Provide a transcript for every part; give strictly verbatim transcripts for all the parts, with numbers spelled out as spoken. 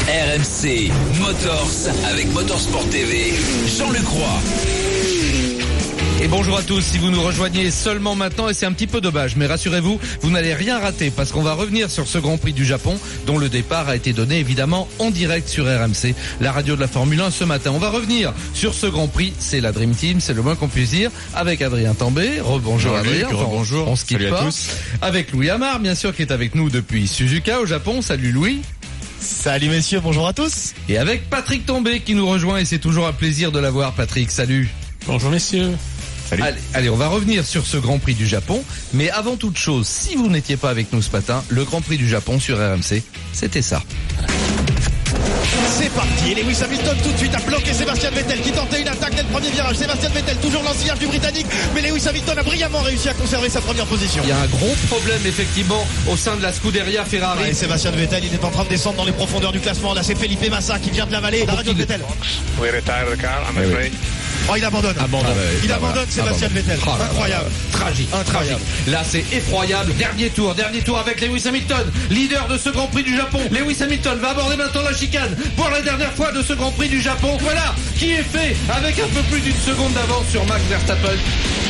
R M C Motors avec Motorsport T V, Jean-Luc Roy. Et bonjour à tous, si vous nous rejoignez seulement maintenant, et c'est un petit peu dommage, mais rassurez-vous, vous n'allez rien rater parce qu'on va revenir sur ce Grand Prix du Japon dont le départ a été donné évidemment en direct sur R M C, la radio de la Formule un ce matin. On va revenir sur ce Grand Prix, c'est la Dream Team, c'est le moins qu'on puisse dire, avec Adrien Tambay. Rebonjour Adrien, enfin, bonjour. On se quitte pas. Avec Louis Amar, bien sûr, qui est avec nous depuis Suzuka au Japon. Salut Louis. Salut messieurs, bonjour à tous. Et avec Patrick Tambay qui nous rejoint, et c'est toujours un plaisir de l'avoir. Patrick, salut. Bonjour messieurs. Allez, allez, on va revenir sur ce Grand Prix du Japon. Mais avant toute chose, si vous n'étiez pas avec nous ce matin, le Grand Prix du Japon sur R M C, c'était ça. C'est parti, et Lewis Hamilton tout de suite a bloqué Sébastien Vettel qui tentait une attaque dès le premier virage. Sébastien Vettel, toujours l'ancien du Britannique, mais Lewis Hamilton a brillamment réussi à conserver sa première position. Il y a un gros problème effectivement au sein de la Scuderia Ferrari. Ouais, et Sébastien Vettel, il est en train de descendre dans les profondeurs du classement. Là, c'est Felipe Massa qui vient de la vallée. La radio de Vettel. We retire the car, I'm afraid. Oh, il abandonne. Abandonne. Ah, il abandonne Sébastien Vettel. Oh, incroyable. Tragique. Incroyable. Là, c'est effroyable. Dernier tour. Dernier tour avec Lewis Hamilton, leader de ce Grand Prix du Japon. Lewis Hamilton va aborder maintenant la chicane pour la dernière fois de ce Grand Prix du Japon. Voilà qui est fait avec un peu plus d'une seconde d'avance sur Max Verstappen.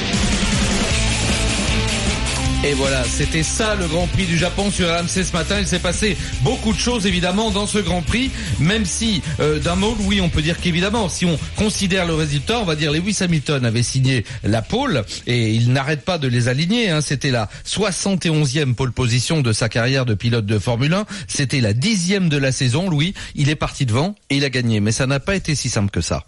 Et voilà, c'était ça le Grand Prix du Japon sur R M C ce matin. Il s'est passé beaucoup de choses évidemment dans ce Grand Prix, même si euh, d'un mot, oui, on peut dire qu'évidemment, si on considère le résultat, on va dire Lewis Hamilton avait signé la pole et il n'arrête pas de les aligner. Hein. C'était la soixante et onzième pole position de sa carrière de pilote de Formule un. C'était la dixième de la saison. Louis, il est parti devant et il a gagné, mais ça n'a pas été si simple que ça.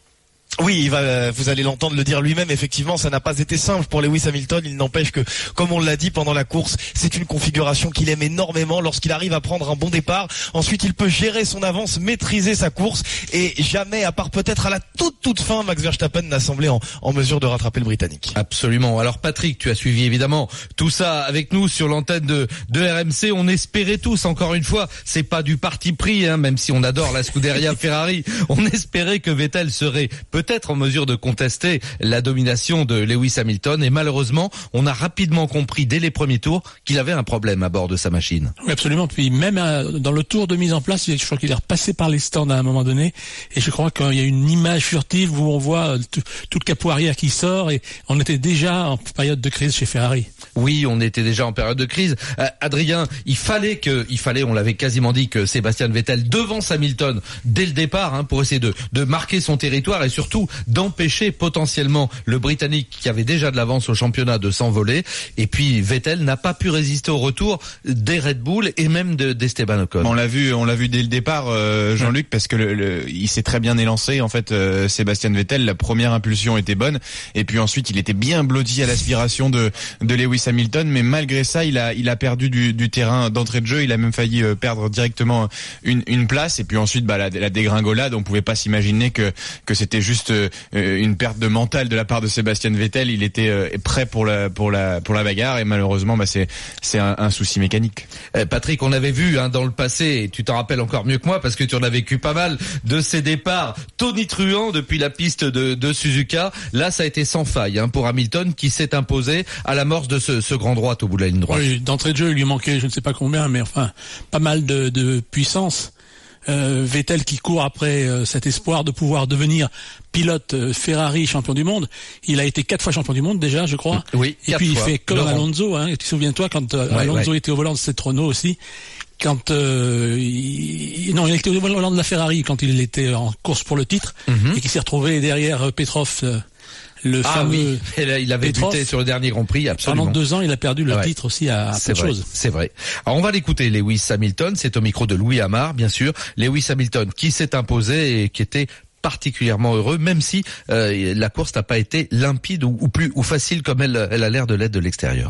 Oui, il va, vous allez l'entendre le dire lui-même, effectivement, ça n'a pas été simple pour Lewis Hamilton. Il n'empêche que, comme on l'a dit pendant la course, c'est une configuration qu'il aime énormément. Lorsqu'il arrive à prendre un bon départ, ensuite il peut gérer son avance, maîtriser sa course, et jamais, à part peut-être à la toute toute fin, Max Verstappen n'a semblé en, en mesure de rattraper le Britannique. Absolument. Alors Patrick, tu as suivi évidemment tout ça avec nous sur l'antenne de, de R M C. On espérait tous, encore une fois, c'est pas du parti pris, hein, même si on adore la Scuderia Ferrari, on espérait que Vettel serait peut-être en mesure de contester la domination de Lewis Hamilton, et malheureusement on a rapidement compris dès les premiers tours qu'il avait un problème à bord de sa machine. Oui, absolument. Puis même euh, dans le tour de mise en place, je crois qu'il est repassé par les stands à un moment donné, et je crois qu'il y a une image furtive où on voit euh, tout, tout le capot arrière qui sort, et on était déjà en période de crise chez Ferrari. Oui, on était déjà en période de crise. Euh, Adrien, il fallait que, il fallait, on l'avait quasiment dit, que Sébastien Vettel devance Hamilton dès le départ, hein, pour essayer de, de marquer son territoire et surtout d'empêcher potentiellement le Britannique qui avait déjà de l'avance au championnat de s'envoler. Et puis Vettel n'a pas pu résister au retour des Red Bull et même de, d'Esteban Ocon. On l'a vu, on l'a vu dès le départ, euh, Jean-Luc, parce que le, le, il s'est très bien élancé. En fait, euh, Sébastien Vettel, la première impulsion était bonne, et puis ensuite il était bien blotti à l'aspiration de, de Lewis Hamilton, mais malgré ça, il a, il a perdu du, du terrain d'entrée de jeu. Il a même failli euh, perdre directement une, une place. Et puis ensuite, bah, la, la dégringolade, on pouvait pas s'imaginer que, que c'était juste euh, une perte de mental de la part de Sébastien Vettel. Il était euh, prêt pour la, pour la, pour la bagarre, et malheureusement, bah, c'est, c'est un, un souci mécanique. Eh, Patrick, on avait vu hein, dans le passé, et tu t'en rappelles encore mieux que moi parce que tu en as vécu pas mal de ces départs tonitruants depuis la piste de, de Suzuka. Là, ça a été sans faille hein, pour Hamilton qui s'est imposé à l'amorce de ce, ce grand droite au bout de la ligne droite. Oui, d'entrée de jeu, il lui manquait je ne sais pas combien, mais enfin, pas mal de, de puissance. Euh, Vettel qui court après euh, cet espoir de pouvoir devenir pilote euh, Ferrari champion du monde. Il a été quatre fois champion du monde déjà, je crois. Oui, et puis fois. il fait comme Laurent. Alonso. Hein, tu te souviens-toi quand euh, ouais, Alonso ouais. était au volant de cette Renault aussi. Quand euh, il, non, il était au volant de la Ferrari quand il était en course pour le titre mm-hmm. et qu'il s'est retrouvé derrière euh, Petrov. Euh, Le ah fameux oui, il avait Petrov. buté sur le dernier Grand Prix, absolument. Pendant deux ans, il a perdu le ouais. titre aussi à, à peu de choses. C'est vrai. Alors on va l'écouter, Lewis Hamilton, c'est au micro de Louis Amar, bien sûr. Lewis Hamilton qui s'est imposé et qui était particulièrement heureux, même si euh, la course n'a pas été limpide ou, ou plus ou facile comme elle, elle a l'air de l'être de l'extérieur.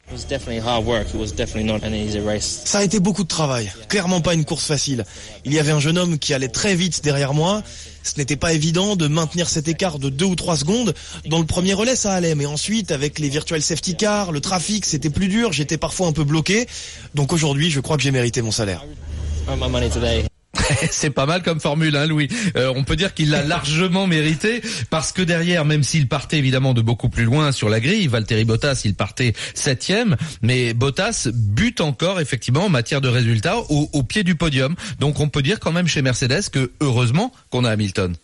Ça a été beaucoup de travail, clairement pas une course facile. Il y avait un jeune homme qui allait très vite derrière moi. Ce n'était pas évident de maintenir cet écart de deux ou trois secondes. Dans le premier relais, ça allait, mais ensuite, avec les virtual safety cars, le trafic, c'était plus dur. J'étais parfois un peu bloqué. Donc aujourd'hui, je crois que j'ai mérité mon salaire. C'est pas mal comme formule, hein, Louis. Euh, on peut dire qu'il l'a largement mérité parce que derrière, même s'il partait évidemment de beaucoup plus loin sur la grille, Valtteri Bottas, il partait septième, mais Bottas bute encore effectivement en matière de résultats au, au pied du podium. Donc on peut dire quand même chez Mercedes que heureusement qu'on a Hamilton.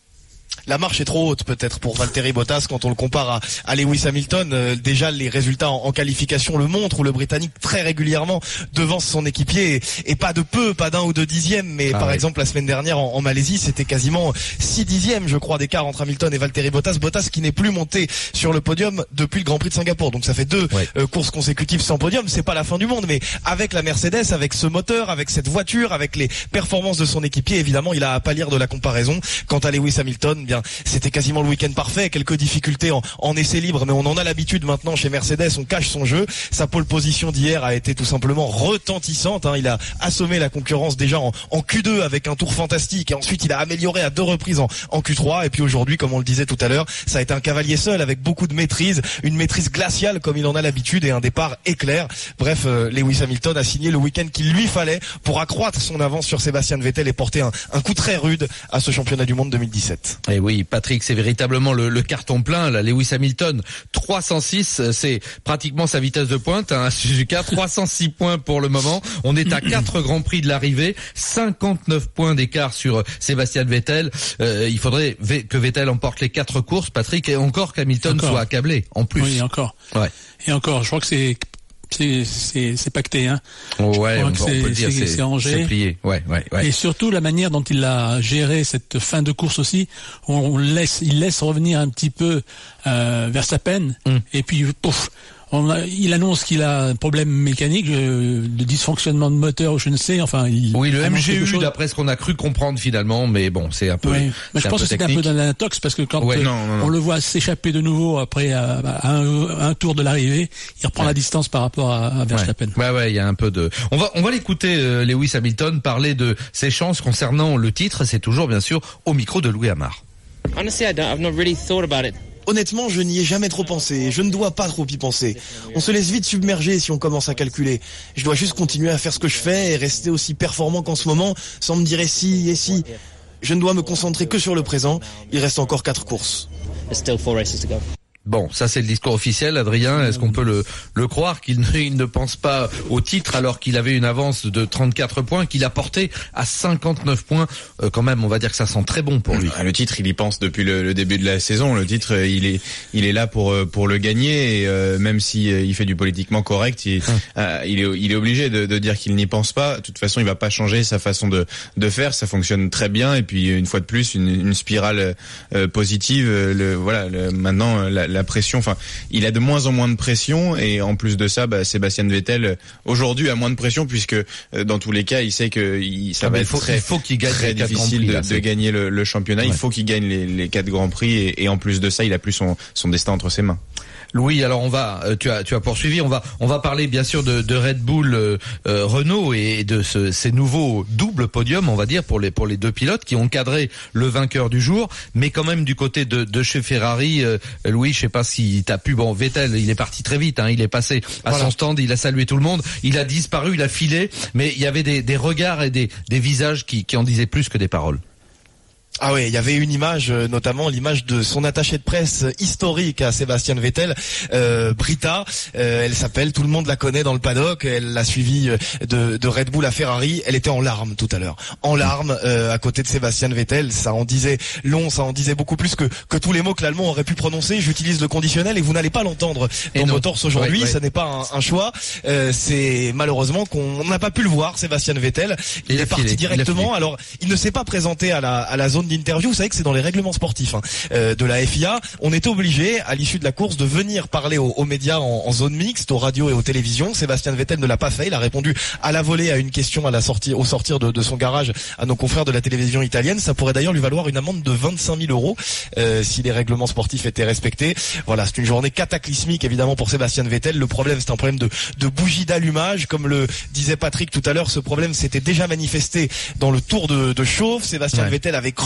La marche est trop haute peut-être pour Valtteri Bottas quand on le compare à, à Lewis Hamilton. Euh, déjà les résultats en, en qualification le montrent où le Britannique très régulièrement devance son équipier et, et pas de peu, pas d'un ou deux dixièmes. Mais ah par oui. exemple la semaine dernière en, en Malaisie c'était quasiment six dixièmes je crois d'écart entre Hamilton et Valtteri Bottas. Bottas qui n'est plus monté sur le podium depuis le Grand Prix de Singapour. Donc ça fait deux ouais. euh, courses consécutives sans podium. C'est pas la fin du monde, mais avec la Mercedes, avec ce moteur, avec cette voiture, avec les performances de son équipier, évidemment il a à pâlir de la comparaison. Quant à Lewis Hamilton, bien c'était quasiment le week-end parfait, quelques difficultés en, en essai libre, mais on en a l'habitude maintenant chez Mercedes, on cache son jeu. Sa pole position d'hier a été tout simplement retentissante, hein. Il a assommé la concurrence déjà en, en Q deux avec un tour fantastique et ensuite il a amélioré à deux reprises en, en Q trois et puis aujourd'hui, comme on le disait tout à l'heure, ça a été un cavalier seul avec beaucoup de maîtrise, une maîtrise glaciale comme il en a l'habitude et un départ éclair. Bref, euh, Lewis Hamilton a signé le week-end qu'il lui fallait pour accroître son avance sur Sébastien Vettel et porter un, un coup très rude à ce championnat du monde deux mille dix-sept. Et oui, Patrick, c'est véritablement le, le carton plein. Là, Lewis Hamilton, trois cent six, c'est pratiquement sa vitesse de pointe, hein, Suzuka, trois cent six points pour le moment. On est à quatre grands prix de l'arrivée, cinquante-neuf points d'écart sur Sébastien Vettel. Euh, il faudrait que Vettel emporte les quatre courses, Patrick, et encore qu'Hamilton encore. soit accablé, en plus. Oui, encore. Ouais. Et encore, je crois que c'est c'est c'est c'est pacté, hein. Ouais, on, on peut dire c'est, c'est, c'est rangé. C'est plié. Ouais, ouais, ouais. Et surtout la manière dont il a géré cette fin de course aussi, on, on laisse, il laisse revenir un petit peu euh, Verstappen, mm. et puis pouf. On a, il annonce qu'il a un problème mécanique, euh, de dysfonctionnement de moteur ou je ne sais, enfin. Il oui, le M G U, d'après ce qu'on a cru comprendre finalement, mais bon, c'est un peu. Oui. Mais je pense que c'est un peu d'un intox parce que quand ouais, euh, non, non, non. on le voit s'échapper de nouveau après à, à un, un tour de l'arrivée, il reprend ouais. la distance par rapport à, à Verstappen. Ouais, ouais, il y a un peu de. On va, on va l'écouter, euh, Lewis Hamilton parler de ses chances concernant le titre. C'est toujours bien sûr au micro de Louis Amar. Honestly, I don't, I've not really thought about it. Honnêtement, je n'y ai jamais trop pensé, je ne dois pas trop y penser. On se laisse vite submerger si on commence à calculer. Je dois juste continuer à faire ce que je fais et rester aussi performant qu'en ce moment, sans me dire et si, et si. Je ne dois me concentrer que sur le présent, il reste encore quatre courses. There's still four races to go. Bon, ça c'est le discours officiel, Adrien. Est-ce qu'on peut le, le croire qu'il ne, il ne pense pas au titre alors qu'il avait une avance de trente-quatre points, qu'il a porté à cinquante-neuf points euh, quand même, on va dire que ça sent très bon pour lui. Le titre, il y pense depuis le, le début de la saison. Le titre, il est, il est là pour pour le gagner. Et euh, même si euh, il fait du politiquement correct, il, hum. euh, il est il est obligé de, de dire qu'il n'y pense pas. De toute façon, il va pas changer sa façon de de faire. Ça fonctionne très bien. Et puis une fois de plus, une, une spirale euh, positive. Le voilà. Le, maintenant, la, la pression, enfin, il a de moins en moins de pression et en plus de ça, bah, Sébastien Vettel aujourd'hui a moins de pression puisque euh, dans tous les cas, il sait que il, ça ah va être faut, très, il faut qu'il gagne très difficile prix, de, là, de gagner le, le championnat. Ouais. Il faut qu'il gagne les, les quatre grands prix et, et en plus de ça, il a plus son, son destin entre ses mains. Louis, alors on va, tu as, tu as poursuivi, on va, on va parler bien sûr de, de Red Bull, euh, Renault et de ce, ces nouveaux doubles podiums, on va dire pour les pour les deux pilotes qui ont cadré le vainqueur du jour, mais quand même du côté de, de chez Ferrari, euh, Louis, je sais pas si t'as pu, bon Vettel, il est parti très vite, hein, il est passé à voilà. son stand, il a salué tout le monde, il a disparu, il a filé, mais il y avait des, des regards et des, des visages qui, qui en disaient plus que des paroles. Ah ouais, il y avait une image, notamment l'image de son attaché de presse historique à Sébastien Vettel, euh, Britta. Euh, elle s'appelle, tout le monde la connaît dans le paddock. Elle l'a suivi de, de Red Bull à Ferrari. Elle était en larmes tout à l'heure, en larmes euh, à côté de Sébastien Vettel. Ça en disait long, ça en disait beaucoup plus que que tous les mots que l'Allemand aurait pu prononcer. J'utilise le conditionnel et vous n'allez pas l'entendre dans Motors aujourd'hui. Ouais, ouais. Ça n'est pas un, un choix. Euh, c'est malheureusement qu'on n'a pas pu le voir. Sébastien Vettel, il, il est parti filé, directement. Il Alors, il ne s'est pas présenté à la à la zone d'interview. Vous savez que c'est dans les règlements sportifs hein, euh, de la F I A. On était obligé, à l'issue de la course, de venir parler aux, aux médias en, en zone mixte, aux radios et aux télévisions. Sébastien Vettel ne l'a pas fait. Il a répondu à la volée à une question à la sortie, au sortir de, de son garage à nos confrères de la télévision italienne. Ça pourrait d'ailleurs lui valoir une amende de vingt-cinq mille euros euh, si les règlements sportifs étaient respectés. Voilà, c'est une journée cataclysmique évidemment pour Sébastien Vettel. Le problème, c'est un problème de, de bougie d'allumage, comme le disait Patrick tout à l'heure. Ce problème s'était déjà manifesté dans le Tour de, de Chauffe. Sébastien ouais. Vettel avait cru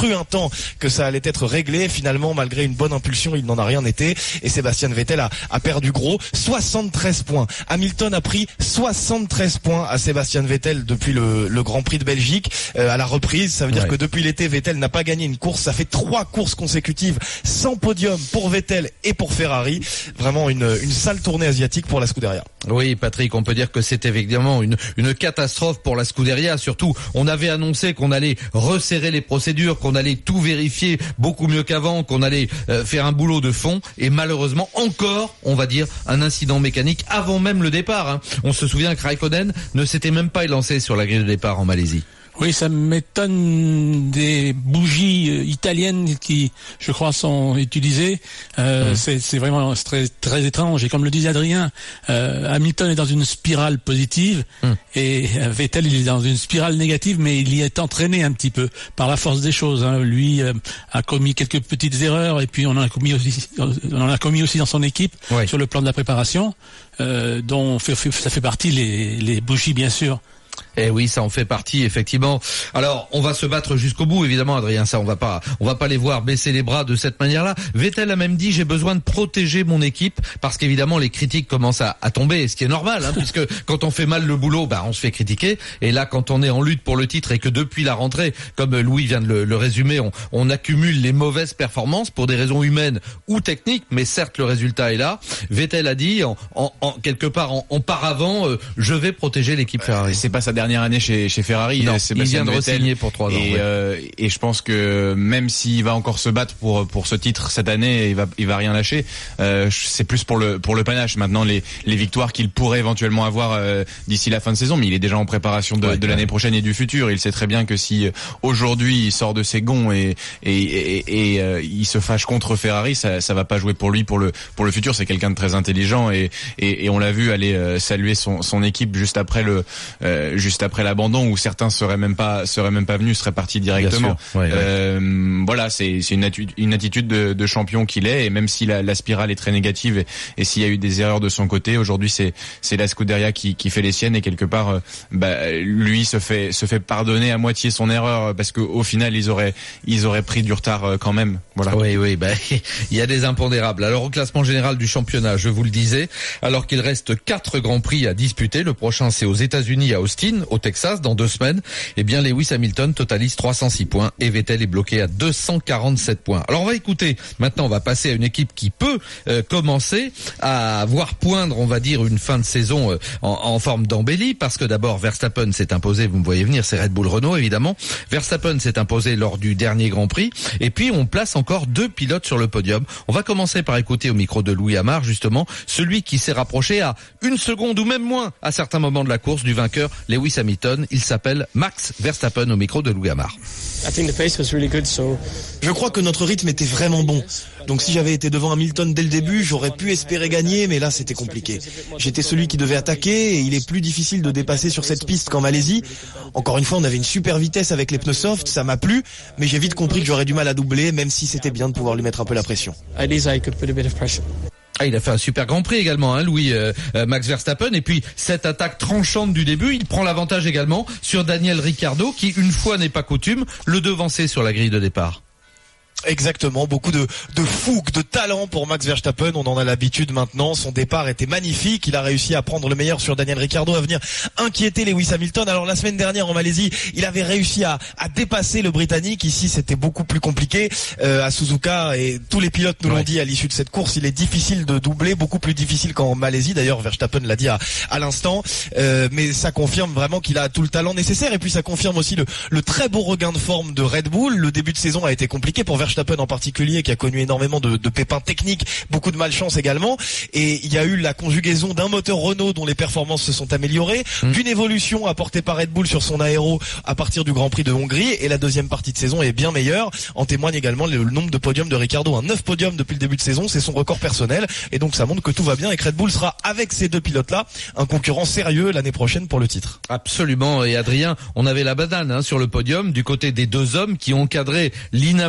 cru un temps que ça allait être réglé. Finalement, malgré une bonne impulsion, il n'en a rien été. Et Sébastien Vettel a, a perdu gros. soixante-treize points. Hamilton a pris soixante-treize points à Sébastien Vettel depuis le, le Grand Prix de Belgique. Euh, à la reprise, ça veut dire ouais. que depuis l'été, Vettel n'a pas gagné une course. Ça fait trois courses consécutives sans podium pour Vettel et pour Ferrari. Vraiment une, une sale tournée asiatique pour la Scuderia. Oui, Patrick, on peut dire que c'est évidemment une, une catastrophe pour la Scuderia. Surtout, on avait annoncé qu'on allait resserrer les procédures, qu'on allait tout vérifier beaucoup mieux qu'avant, qu'on allait euh, faire un boulot de fond. Et malheureusement, encore, on va dire, un incident mécanique avant même le départ. Hein. On se souvient que Raikkonen ne s'était même pas élancé sur la grille de départ en Malaisie. Oui, ça m'étonne des bougies euh, italiennes qui, je crois, sont utilisées. Euh, mmh. c'est, c'est vraiment très, très étrange. Et comme le disait Adrien, euh, Hamilton est dans une spirale positive mmh. et euh, Vettel, il est dans une spirale négative, mais il y est entraîné un petit peu par la force des choses. Hein. Lui euh, a commis quelques petites erreurs et puis on en a commis aussi, on en a commis aussi dans son équipe oui. sur le plan de la préparation, euh, dont fait, fait, ça fait partie les, les bougies, bien sûr. Eh oui, ça en fait partie, effectivement. Alors, on va se battre jusqu'au bout, évidemment, Adrien. Ça, on va pas, on va pas les voir baisser les bras de cette manière-là. Vettel a même dit, j'ai besoin de protéger mon équipe, parce qu'évidemment, les critiques commencent à, à tomber, ce qui est normal, hein, puisque quand on fait mal le boulot, bah, on se fait critiquer. Et là, quand on est en lutte pour le titre et que depuis la rentrée, comme Louis vient de le, le résumer, on, on accumule les mauvaises performances pour des raisons humaines ou techniques, mais certes, le résultat est là. Vettel a dit, en, en, en quelque part, en, en paravent, euh, je vais protéger l'équipe Ferrari. C'est pas sa dernière année chez, chez Ferrari. Non, Sébastien il vient de re-signer pour trois ans. Et, ouais. euh, et je pense que même s'il va encore se battre pour pour ce titre cette année, il va il va rien lâcher. Euh, c'est plus pour le pour le panache. Maintenant, les les victoires qu'il pourrait éventuellement avoir euh, d'ici la fin de saison, mais il est déjà en préparation de, ouais, de l'année ouais. prochaine et du futur. Il sait très bien que si aujourd'hui il sort de ses gonds et et et, et, et euh, il se fâche contre Ferrari, ça ça va pas jouer pour lui pour le pour le futur. C'est quelqu'un de très intelligent et et, et on l'a vu aller euh, saluer son son équipe juste après le euh, juste après l'abandon, où certains seraient même pas seraient même pas venus, seraient partis directement. Ouais, euh, ouais. Voilà, c'est c'est une attitude une attitude de, de champion qu'il est, et même si la, la spirale est très négative et, et s'il y a eu des erreurs de son côté, aujourd'hui c'est c'est la Scuderia qui qui fait les siennes, et quelque part euh, bah, lui se fait se fait pardonner à moitié son erreur, parce que au final ils auraient ils auraient pris du retard euh, quand même. Voilà. Oui oui, bah il y a des impondérables. Alors au classement général du championnat, je vous le disais, alors qu'il reste quatre grands prix à disputer, le prochain c'est aux États-Unis à Austin, au Texas, dans deux semaines, eh bien Lewis Hamilton totalise trois cent six points et Vettel est bloqué à deux cent quarante-sept points. Alors on va écouter, maintenant on va passer à une équipe qui peut euh, commencer à voir poindre, on va dire, une fin de saison euh, en, en forme d'embellie, parce que d'abord Verstappen s'est imposé, vous me voyez venir, c'est Red Bull Renault évidemment. Verstappen s'est imposé lors du dernier Grand Prix, et puis on place encore deux pilotes sur le podium. On va commencer par écouter au micro de Louis Amar, justement, celui qui s'est rapproché à une seconde ou même moins à certains moments de la course du vainqueur Lewis Hamilton. Il s'appelle Max Verstappen, au micro de Louis Amar. Je crois que notre rythme était vraiment bon. Donc si j'avais été devant Hamilton dès le début, j'aurais pu espérer gagner, mais là c'était compliqué. J'étais celui qui devait attaquer, et il est plus difficile de dépasser sur cette piste qu'en Malaisie. Encore une fois, on avait une super vitesse avec les pneus soft, ça m'a plu, mais j'ai vite compris que j'aurais du mal à doubler, même si c'était bien de pouvoir lui mettre un peu la pression. Ah, il a fait un super Grand Prix également, hein, Louis, euh, Max Verstappen. Et puis cette attaque tranchante du début, il prend l'avantage également sur Daniel Ricciardo, qui, une fois n'est pas coutume, le devançait sur la grille de départ. Exactement, beaucoup de, de fougue, de talent pour Max Verstappen, on en a l'habitude maintenant. Son départ était magnifique, il a réussi à prendre le meilleur sur Daniel Ricciardo, à venir inquiéter Lewis Hamilton. Alors la semaine dernière en Malaisie, il avait réussi à, à dépasser le Britannique. Ici c'était beaucoup plus compliqué euh, à Suzuka, et tous les pilotes nous ouais. l'ont dit à l'issue de cette course, il est difficile de doubler, beaucoup plus difficile qu'en Malaisie. D'ailleurs Verstappen l'a dit à, à l'instant, euh, mais ça confirme vraiment qu'il a tout le talent nécessaire, et puis ça confirme aussi le, le très beau regain de forme de Red Bull. Le début de saison a été compliqué pour Verstappen en particulier, qui a connu énormément de, de pépins techniques, beaucoup de malchance également, et il y a eu la conjugaison d'un moteur Renault dont les performances se sont améliorées, mmh. d'une évolution apportée par Red Bull sur son aéro à partir du Grand Prix de Hongrie, et la deuxième partie de saison est bien meilleure. En témoigne également le, le nombre de podiums de Ricciardo, un neuf podiums depuis le début de saison, c'est son record personnel, et donc ça montre que tout va bien et que Red Bull sera, avec ces deux pilotes-là, un concurrent sérieux l'année prochaine pour le titre. Absolument, et Adrien, on avait la banane hein, sur le podium du côté des deux hommes qui ont encadré l'inamovible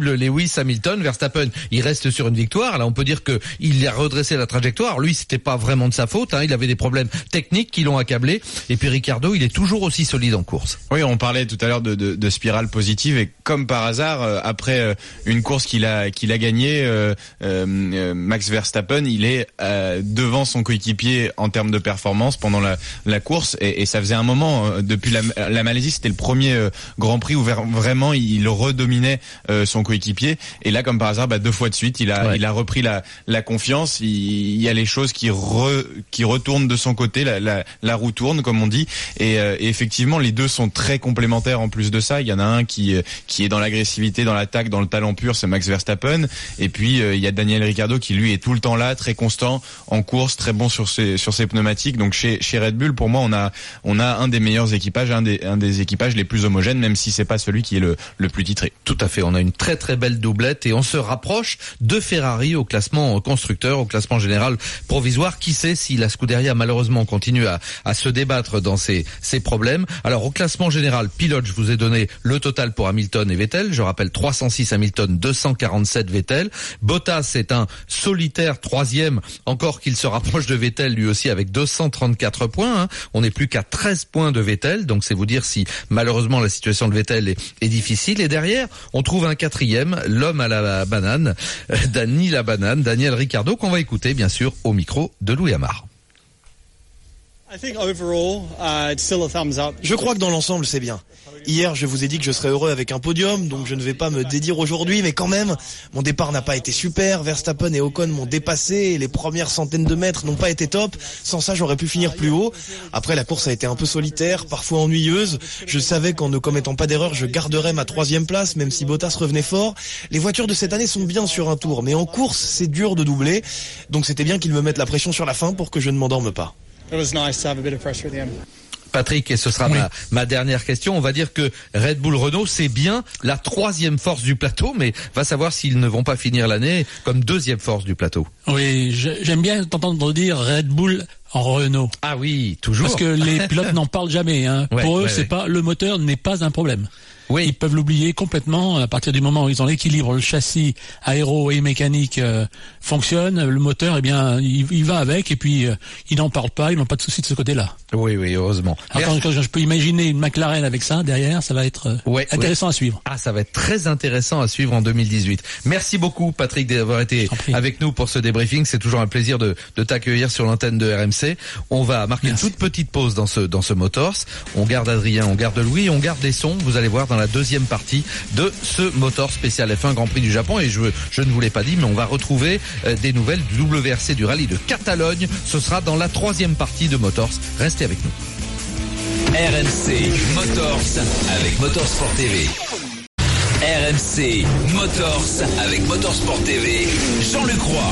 Bull, Lewis, Hamilton, Verstappen, il reste sur une victoire. Là, on peut dire que il a redressé la trajectoire. Lui, c'était pas vraiment de sa faute, hein. Il avait des problèmes techniques qui l'ont accablé. Et puis Ricciardo, il est toujours aussi solide en course. Oui, on parlait tout à l'heure de, de, de spirale positive et comme par hasard, euh, après euh, une course qu'il a qu'il a gagnée, euh, euh, Max Verstappen, il est euh, devant son coéquipier en termes de performance pendant la, la course et, et ça faisait un moment euh, depuis la, la Malaisie, c'était le premier euh, Grand Prix où vraiment il, il redominait euh, son coéquipier et là, comme par hasard, bah, deux fois de suite, il a ouais. il a repris la, la confiance. Il, il y a les choses qui re, qui retournent de son côté, la, la, la roue tourne comme on dit et, euh, et effectivement les deux sont très complémentaires en plus de ça. Il y en a un qui qui est dans l'agressivité, dans l'attaque, dans le talent pur, c'est Max Verstappen et puis euh, il y a Daniel Ricciardo qui lui est tout le temps là, très constant en course, très bon sur ses sur ses pneumatiques. Donc chez chez Red Bull, pour moi, on a on a un des meilleurs équipages, un des un des équipages les plus homogènes, même si c'est pas celui qui est le le plus titré. Tout à fait, on a une très très belle doublette et on se rapproche de Ferrari au classement constructeur, au classement général provisoire. Qui sait si la Scuderia malheureusement continue à à se débattre dans ses ses problèmes. Alors au classement général pilote, je vous ai donné le total pour Hamilton et Vettel. Je rappelle trois cent six Hamilton, deux cent quarante-sept Vettel. Bottas est un solitaire troisième, encore qu'il se rapproche de Vettel lui aussi avec deux cent trente-quatre points. Hein. On n'est plus qu'à treize points de Vettel, donc c'est vous dire si malheureusement la situation de Vettel est, est difficile. Et derrière, on trouve un quatrième, l'homme à la banane, euh, Dani la banane, Daniel Ricciardo, qu'on va écouter bien sûr au micro de Louis Amar. Je crois que dans l'ensemble, c'est bien. Hier, je vous ai dit que je serais heureux avec un podium, donc je ne vais pas me dédire aujourd'hui, mais quand même, mon départ n'a pas été super. Verstappen et Ocon m'ont dépassé, et les premières centaines de mètres n'ont pas été top. Sans ça, j'aurais pu finir plus haut. Après, la course a été un peu solitaire, parfois ennuyeuse. Je savais qu'en ne commettant pas d'erreur, je garderais ma troisième place, même si Bottas revenait fort. Les voitures de cette année sont bien sur un tour, mais en course, c'est dur de doubler. Donc c'était bien qu'ils me mettent la pression sur la fin pour que je ne m'endorme pas. It was nice to have a bit of pressure at the end. Patrick, et ce sera oui. ma, ma dernière question, on va dire que Red Bull Renault, c'est bien la troisième force du plateau, mais va savoir s'ils ne vont pas finir l'année comme deuxième force du plateau. Oui, j'aime bien t'entendre dire Red Bull en Renault. Ah oui, toujours. Parce que les pilotes n'en parlent jamais. Hein. Ouais, Pour eux, ouais, c'est ouais. pas le moteur n'est pas un problème. Oui. Ils peuvent l'oublier complètement à partir du moment où ils ont l'équilibre, le châssis aéro et mécanique euh, fonctionne, le moteur, eh bien, il, il va avec et puis euh, ils n'en parlent pas, ils n'ont pas de soucis de ce côté-là. Oui, oui, heureusement. Alors, quand, quand je peux imaginer une McLaren avec ça derrière, ça va être euh, ouais, intéressant ouais. à suivre. Ah, ça va être très intéressant à suivre en deux mille dix-huit. Merci beaucoup, Patrick, d'avoir été avec nous pour ce débriefing. C'est toujours un plaisir de, de t'accueillir sur l'antenne de R M C. On va marquer Merci. une toute petite pause dans ce dans ce Motors. On garde Adrien, on garde Louis, et on garde les sons. Vous allez voir dans la deuxième partie de ce Motor spécial F un Grand Prix du Japon. Et je, je ne vous l'ai pas dit, mais on va retrouver euh, des nouvelles du W R C du rallye de Catalogne. Ce sera dans la troisième partie de Motors. Restez avec nous. R M C Motors avec Motorsport T V. R M C Motors avec Motorsport T V. Jean-Luc Roy.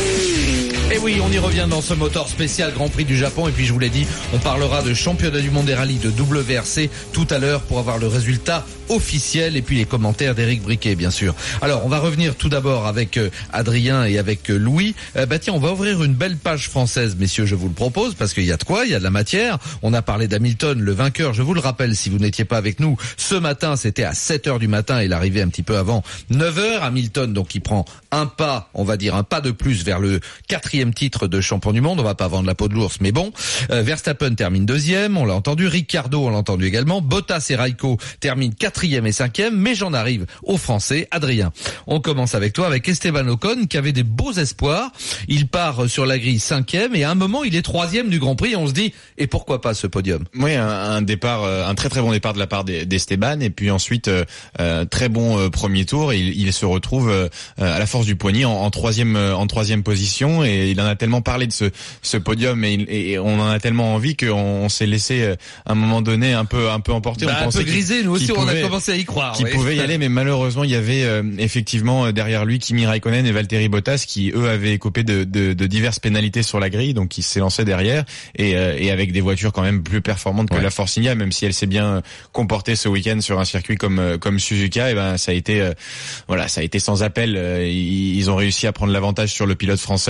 Et oui, on y revient dans ce Motor spécial Grand Prix du Japon. Et puis je vous l'ai dit, on parlera de championnat du monde des rallyes de W R C tout à l'heure pour avoir le résultat officiel et puis les commentaires d'Éric Briquet, bien sûr. Alors, on va revenir tout d'abord avec euh, Adrien et avec euh, Louis. Euh, bah tiens, on va ouvrir une belle page française, messieurs, je vous le propose, parce qu'il y a de quoi, il y a de la matière. On a parlé d'Hamilton, le vainqueur. Je vous le rappelle, si vous n'étiez pas avec nous, ce matin, c'était à sept heures du matin. Il arrivait un petit peu avant neuf heures. Hamilton, donc, il prend un pas, on va dire un pas de plus vers le quatrième titre de champion du monde. On va pas vendre la peau de l'ours, mais bon. Euh, Verstappen termine deuxième, on l'a entendu. Ricciardo, on l'a entendu également. Bottas et Raikko terminent quatrième et cinquième, mais j'en arrive aux Français. Adrien, on commence avec toi, avec Esteban Ocon, qui avait des beaux espoirs. Il part sur la grille cinquième, et à un moment, il est troisième du Grand Prix, et on se dit, et pourquoi pas ce podium? Oui, un, un départ, un très très bon départ de la part d'Esteban, et puis ensuite, euh, très bon euh, premier tour, et il, il se retrouve euh, à la force du poignet en, en troisième en troisième position, et il en a tellement parlé de ce, ce podium, et, et on en a tellement envie qu'on on s'est laissé à un moment donné un peu un peu emporter. Bah, on un peu grisé, nous aussi, pouvait, on a commencé à y croire. Qui oui. pouvait y aller, mais malheureusement, il y avait euh, effectivement derrière lui Kimi Raikkonen et Valtteri Bottas qui eux avaient écopé de, de, de diverses pénalités sur la grille, donc ils s'est lancé derrière, et, euh, et avec des voitures quand même plus performantes que ouais. la Force India, même si elle s'est bien comportée ce week-end sur un circuit comme comme Suzuka, et ben ça a été euh, voilà, ça a été sans appel. Ils, ils ont réussi à prendre l'avantage sur le pilote français, puis ensuite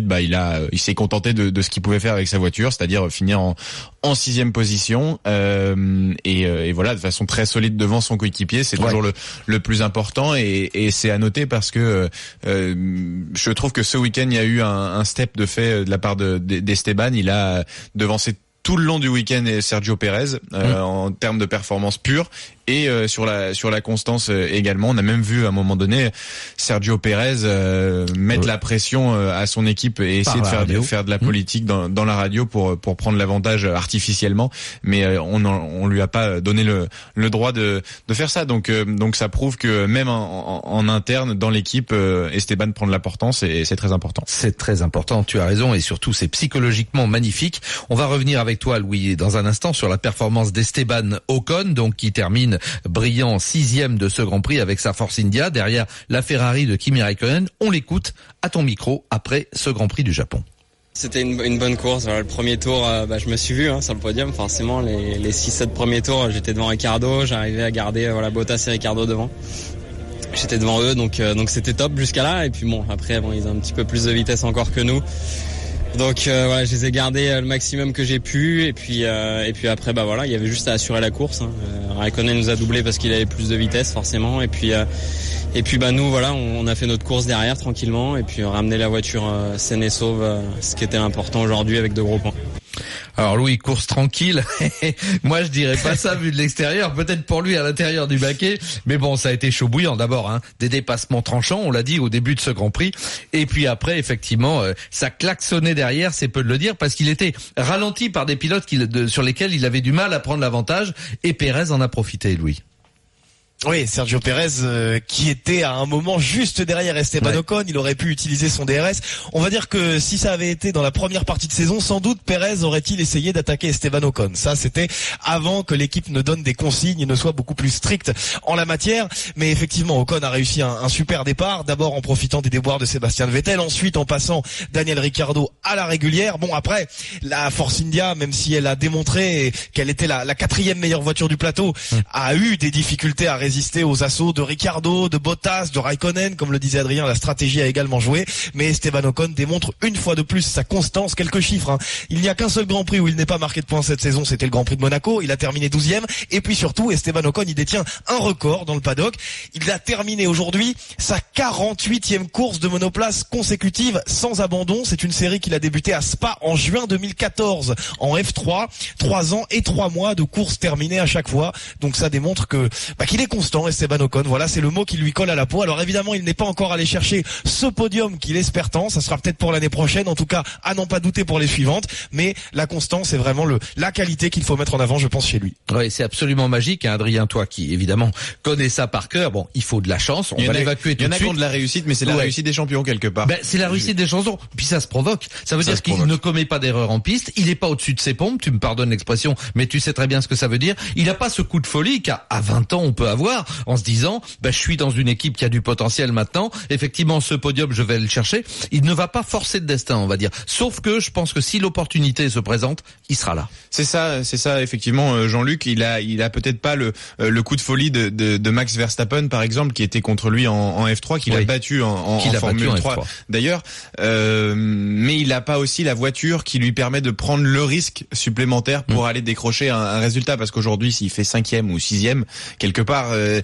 ensuite, bah, il a, il s'est contenté de, de ce qu'il pouvait faire avec sa voiture, c'est-à-dire finir en, en sixième position, euh, et, et voilà, de façon très solide devant son coéquipier. C'est ouais. toujours le, le plus important, et, et c'est à noter parce que euh, je trouve que ce week-end, il y a eu un, un step de fait de la part de, d'Esteban. Il a devancé tout le long du week-end Sergio Pérez euh, mmh. en termes de performance pure. Et euh, sur la sur la constance euh, également, on a même vu à un moment donné Sergio Pérez euh, mettre ouais. la pression euh, à son équipe et essayer de faire de faire de la politique mmh. dans dans la radio pour pour prendre l'avantage artificiellement, mais euh, on en, on lui a pas donné le le droit de de faire ça. Donc euh, donc ça prouve que même en, en, en interne dans l'équipe, euh, Esteban prend de l'importance, et c'est très important. C'est très important, tu as raison, et surtout c'est psychologiquement magnifique. On va revenir avec toi, Louis, dans un instant sur la performance d'Esteban Ocon, donc qui termine brillant sixième de ce Grand Prix avec sa Force India derrière la Ferrari de Kimi Räikkönen. On l'écoute à ton micro après ce Grand Prix du Japon. C'était une, une bonne course. Alors, le premier tour, euh, bah, je me suis vu hein, sur le podium. Forcément, les, les six sept premiers tours, j'étais devant Ricciardo. J'arrivais à garder euh, voilà, Bottas et Ricciardo devant. J'étais devant eux, donc euh, donc c'était top jusqu'à là. Et puis bon, après, bon, ils ont un petit peu plus de vitesse encore que nous. Donc euh, voilà, je les ai gardés euh, le maximum que j'ai pu, et puis euh, et puis après bah voilà, il y avait juste à assurer la course. Hein. Euh, Raikkonen nous a doublé parce qu'il avait plus de vitesse forcément, et puis euh, et puis bah nous voilà, on, on a fait notre course derrière tranquillement, et puis on a ramené la voiture euh, saine et sauve, euh, ce qui était important aujourd'hui avec de gros points. Alors Louis, course tranquille. Moi je dirais pas ça vu de l'extérieur, peut-être pour lui à l'intérieur du baquet, mais bon, ça a été chaud bouillant d'abord, hein, des dépassements tranchants, on l'a dit au début de ce Grand Prix, et puis après effectivement euh, ça klaxonnait derrière, c'est peu de le dire, parce qu'il était ralenti par des pilotes qui, de, sur lesquels il avait du mal à prendre l'avantage, et Pérez en a profité, Louis. Oui, Sergio Pérez euh, qui était à un moment juste derrière Esteban ouais. Ocon, il aurait pu utiliser son D R S. On va dire que si ça avait été dans la première partie de saison, sans doute Pérez aurait-il essayé d'attaquer Esteban Ocon. Ça, c'était avant que l'équipe ne donne des consignes et ne soit beaucoup plus stricte en la matière. Mais effectivement, Ocon a réussi un, un super départ, d'abord en profitant des déboires de Sébastien Vettel, ensuite en passant Daniel Ricciardo à la régulière. Bon, après, la Force India, même si elle a démontré qu'elle était la, la quatrième meilleure voiture du plateau, mmh. a eu des difficultés à résister aux assauts de Ricciardo, de Bottas, de Raikkonen. Comme le disait Adrien, la stratégie a également joué, mais Esteban Ocon démontre une fois de plus sa constance. Quelques chiffres, hein. Il n'y a qu'un seul Grand Prix où il n'est pas marqué de points cette saison, c'était le Grand Prix de Monaco, il a terminé douzième, et puis surtout Esteban Ocon, il détient un record dans le paddock, il a terminé aujourd'hui sa quarante-huitième course de monoplace consécutive sans abandon. C'est une série qu'il a débuté à Spa en juin deux mille quatorze en F trois, trois ans et trois mois de course terminée à chaque fois, donc ça démontre que bah, qu'il est constant, Esteban Ocon. Voilà, c'est le mot qui lui colle à la peau. Alors évidemment, il n'est pas encore allé chercher ce podium qu'il espère tant. Ça sera peut-être pour l'année prochaine. En tout cas, à n'en pas douter pour les suivantes. Mais la constance est vraiment le la qualité qu'il faut mettre en avant, je pense, chez lui. Oui, c'est absolument magique, hein, Adrien, toi qui évidemment connais ça par cœur. Bon, il faut de la chance. On va l'évacuer tout de suite. Il y en a qui ont de la réussite, mais c'est la ouais. réussite des champions quelque part. Ben, c'est la réussite des chansons. Puis ça se provoque. Ça veut ça dire qu'il provoque. Ne commet pas d'erreur en piste. Il est pas au-dessus de ses pompes. Tu me pardonnes l'expression, mais tu sais très bien ce que ça veut dire. Il a pas ce coup de folie qu'à à vingt ans on peut avoir en se disant ben, je suis dans une équipe qui a du potentiel maintenant, effectivement ce podium je vais le chercher. Il ne va pas forcer de destin, on va dire, sauf que je pense que si l'opportunité se présente, il sera là. C'est ça, c'est ça effectivement, Jean-Luc, il a il a peut-être pas le le coup de folie de, de, de Max Verstappen par exemple, qui était contre lui en, en F trois, qu'il oui. a battu en, en, en Formule en trois d'ailleurs, euh, mais il a pas aussi la voiture qui lui permet de prendre le risque supplémentaire pour mmh. aller décrocher un, un résultat, parce qu'aujourd'hui s'il fait cinquième ou sixième quelque part euh,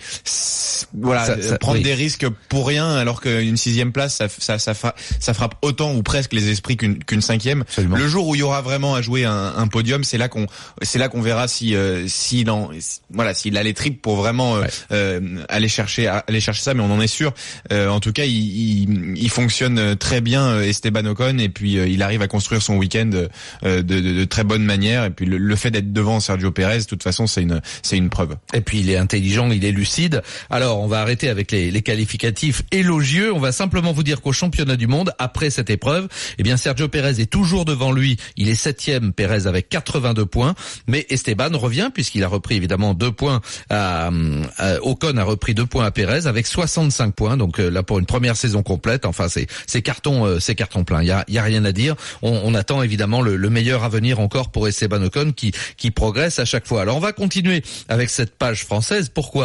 voilà, ça, ça, prendre oui. des risques pour rien, alors qu'une sixième place, ça, ça, ça, fra, ça frappe autant ou presque les esprits qu'une, qu'une cinquième. Absolument. Le jour où il y aura vraiment à jouer un, un podium, c'est là qu'on, c'est là qu'on verra si, euh, s'il en, voilà, s'il a les tripes pour vraiment euh, ouais. euh, aller chercher, aller chercher ça. Mais on en est sûr. Euh, en tout cas, il, il, il fonctionne très bien, Esteban Ocon, et puis euh, il arrive à construire son week-end euh, de, de, de très bonne manière. Et puis le, le fait d'être devant Sergio Pérez, de toute façon, c'est une, c'est une preuve. Et puis il est intelligent, il est lucide. Alors on va arrêter avec les, les qualificatifs élogieux. On va simplement vous dire qu'au championnat du monde, après cette épreuve, eh bien Sergio Pérez est toujours devant lui. Il est septième, Pérez avec quatre-vingt-deux points, mais Esteban revient puisqu'il a repris évidemment deux points. À, à Ocon a repris deux points à Pérez avec soixante-cinq points. Donc là pour une première saison complète, enfin c'est c'est carton euh, c'est carton plein. Il y a il y a rien à dire. On, on attend évidemment le, le meilleur à venir encore pour Esteban Ocon qui qui progresse à chaque fois. Alors on va continuer avec cette page française. Pourquoi?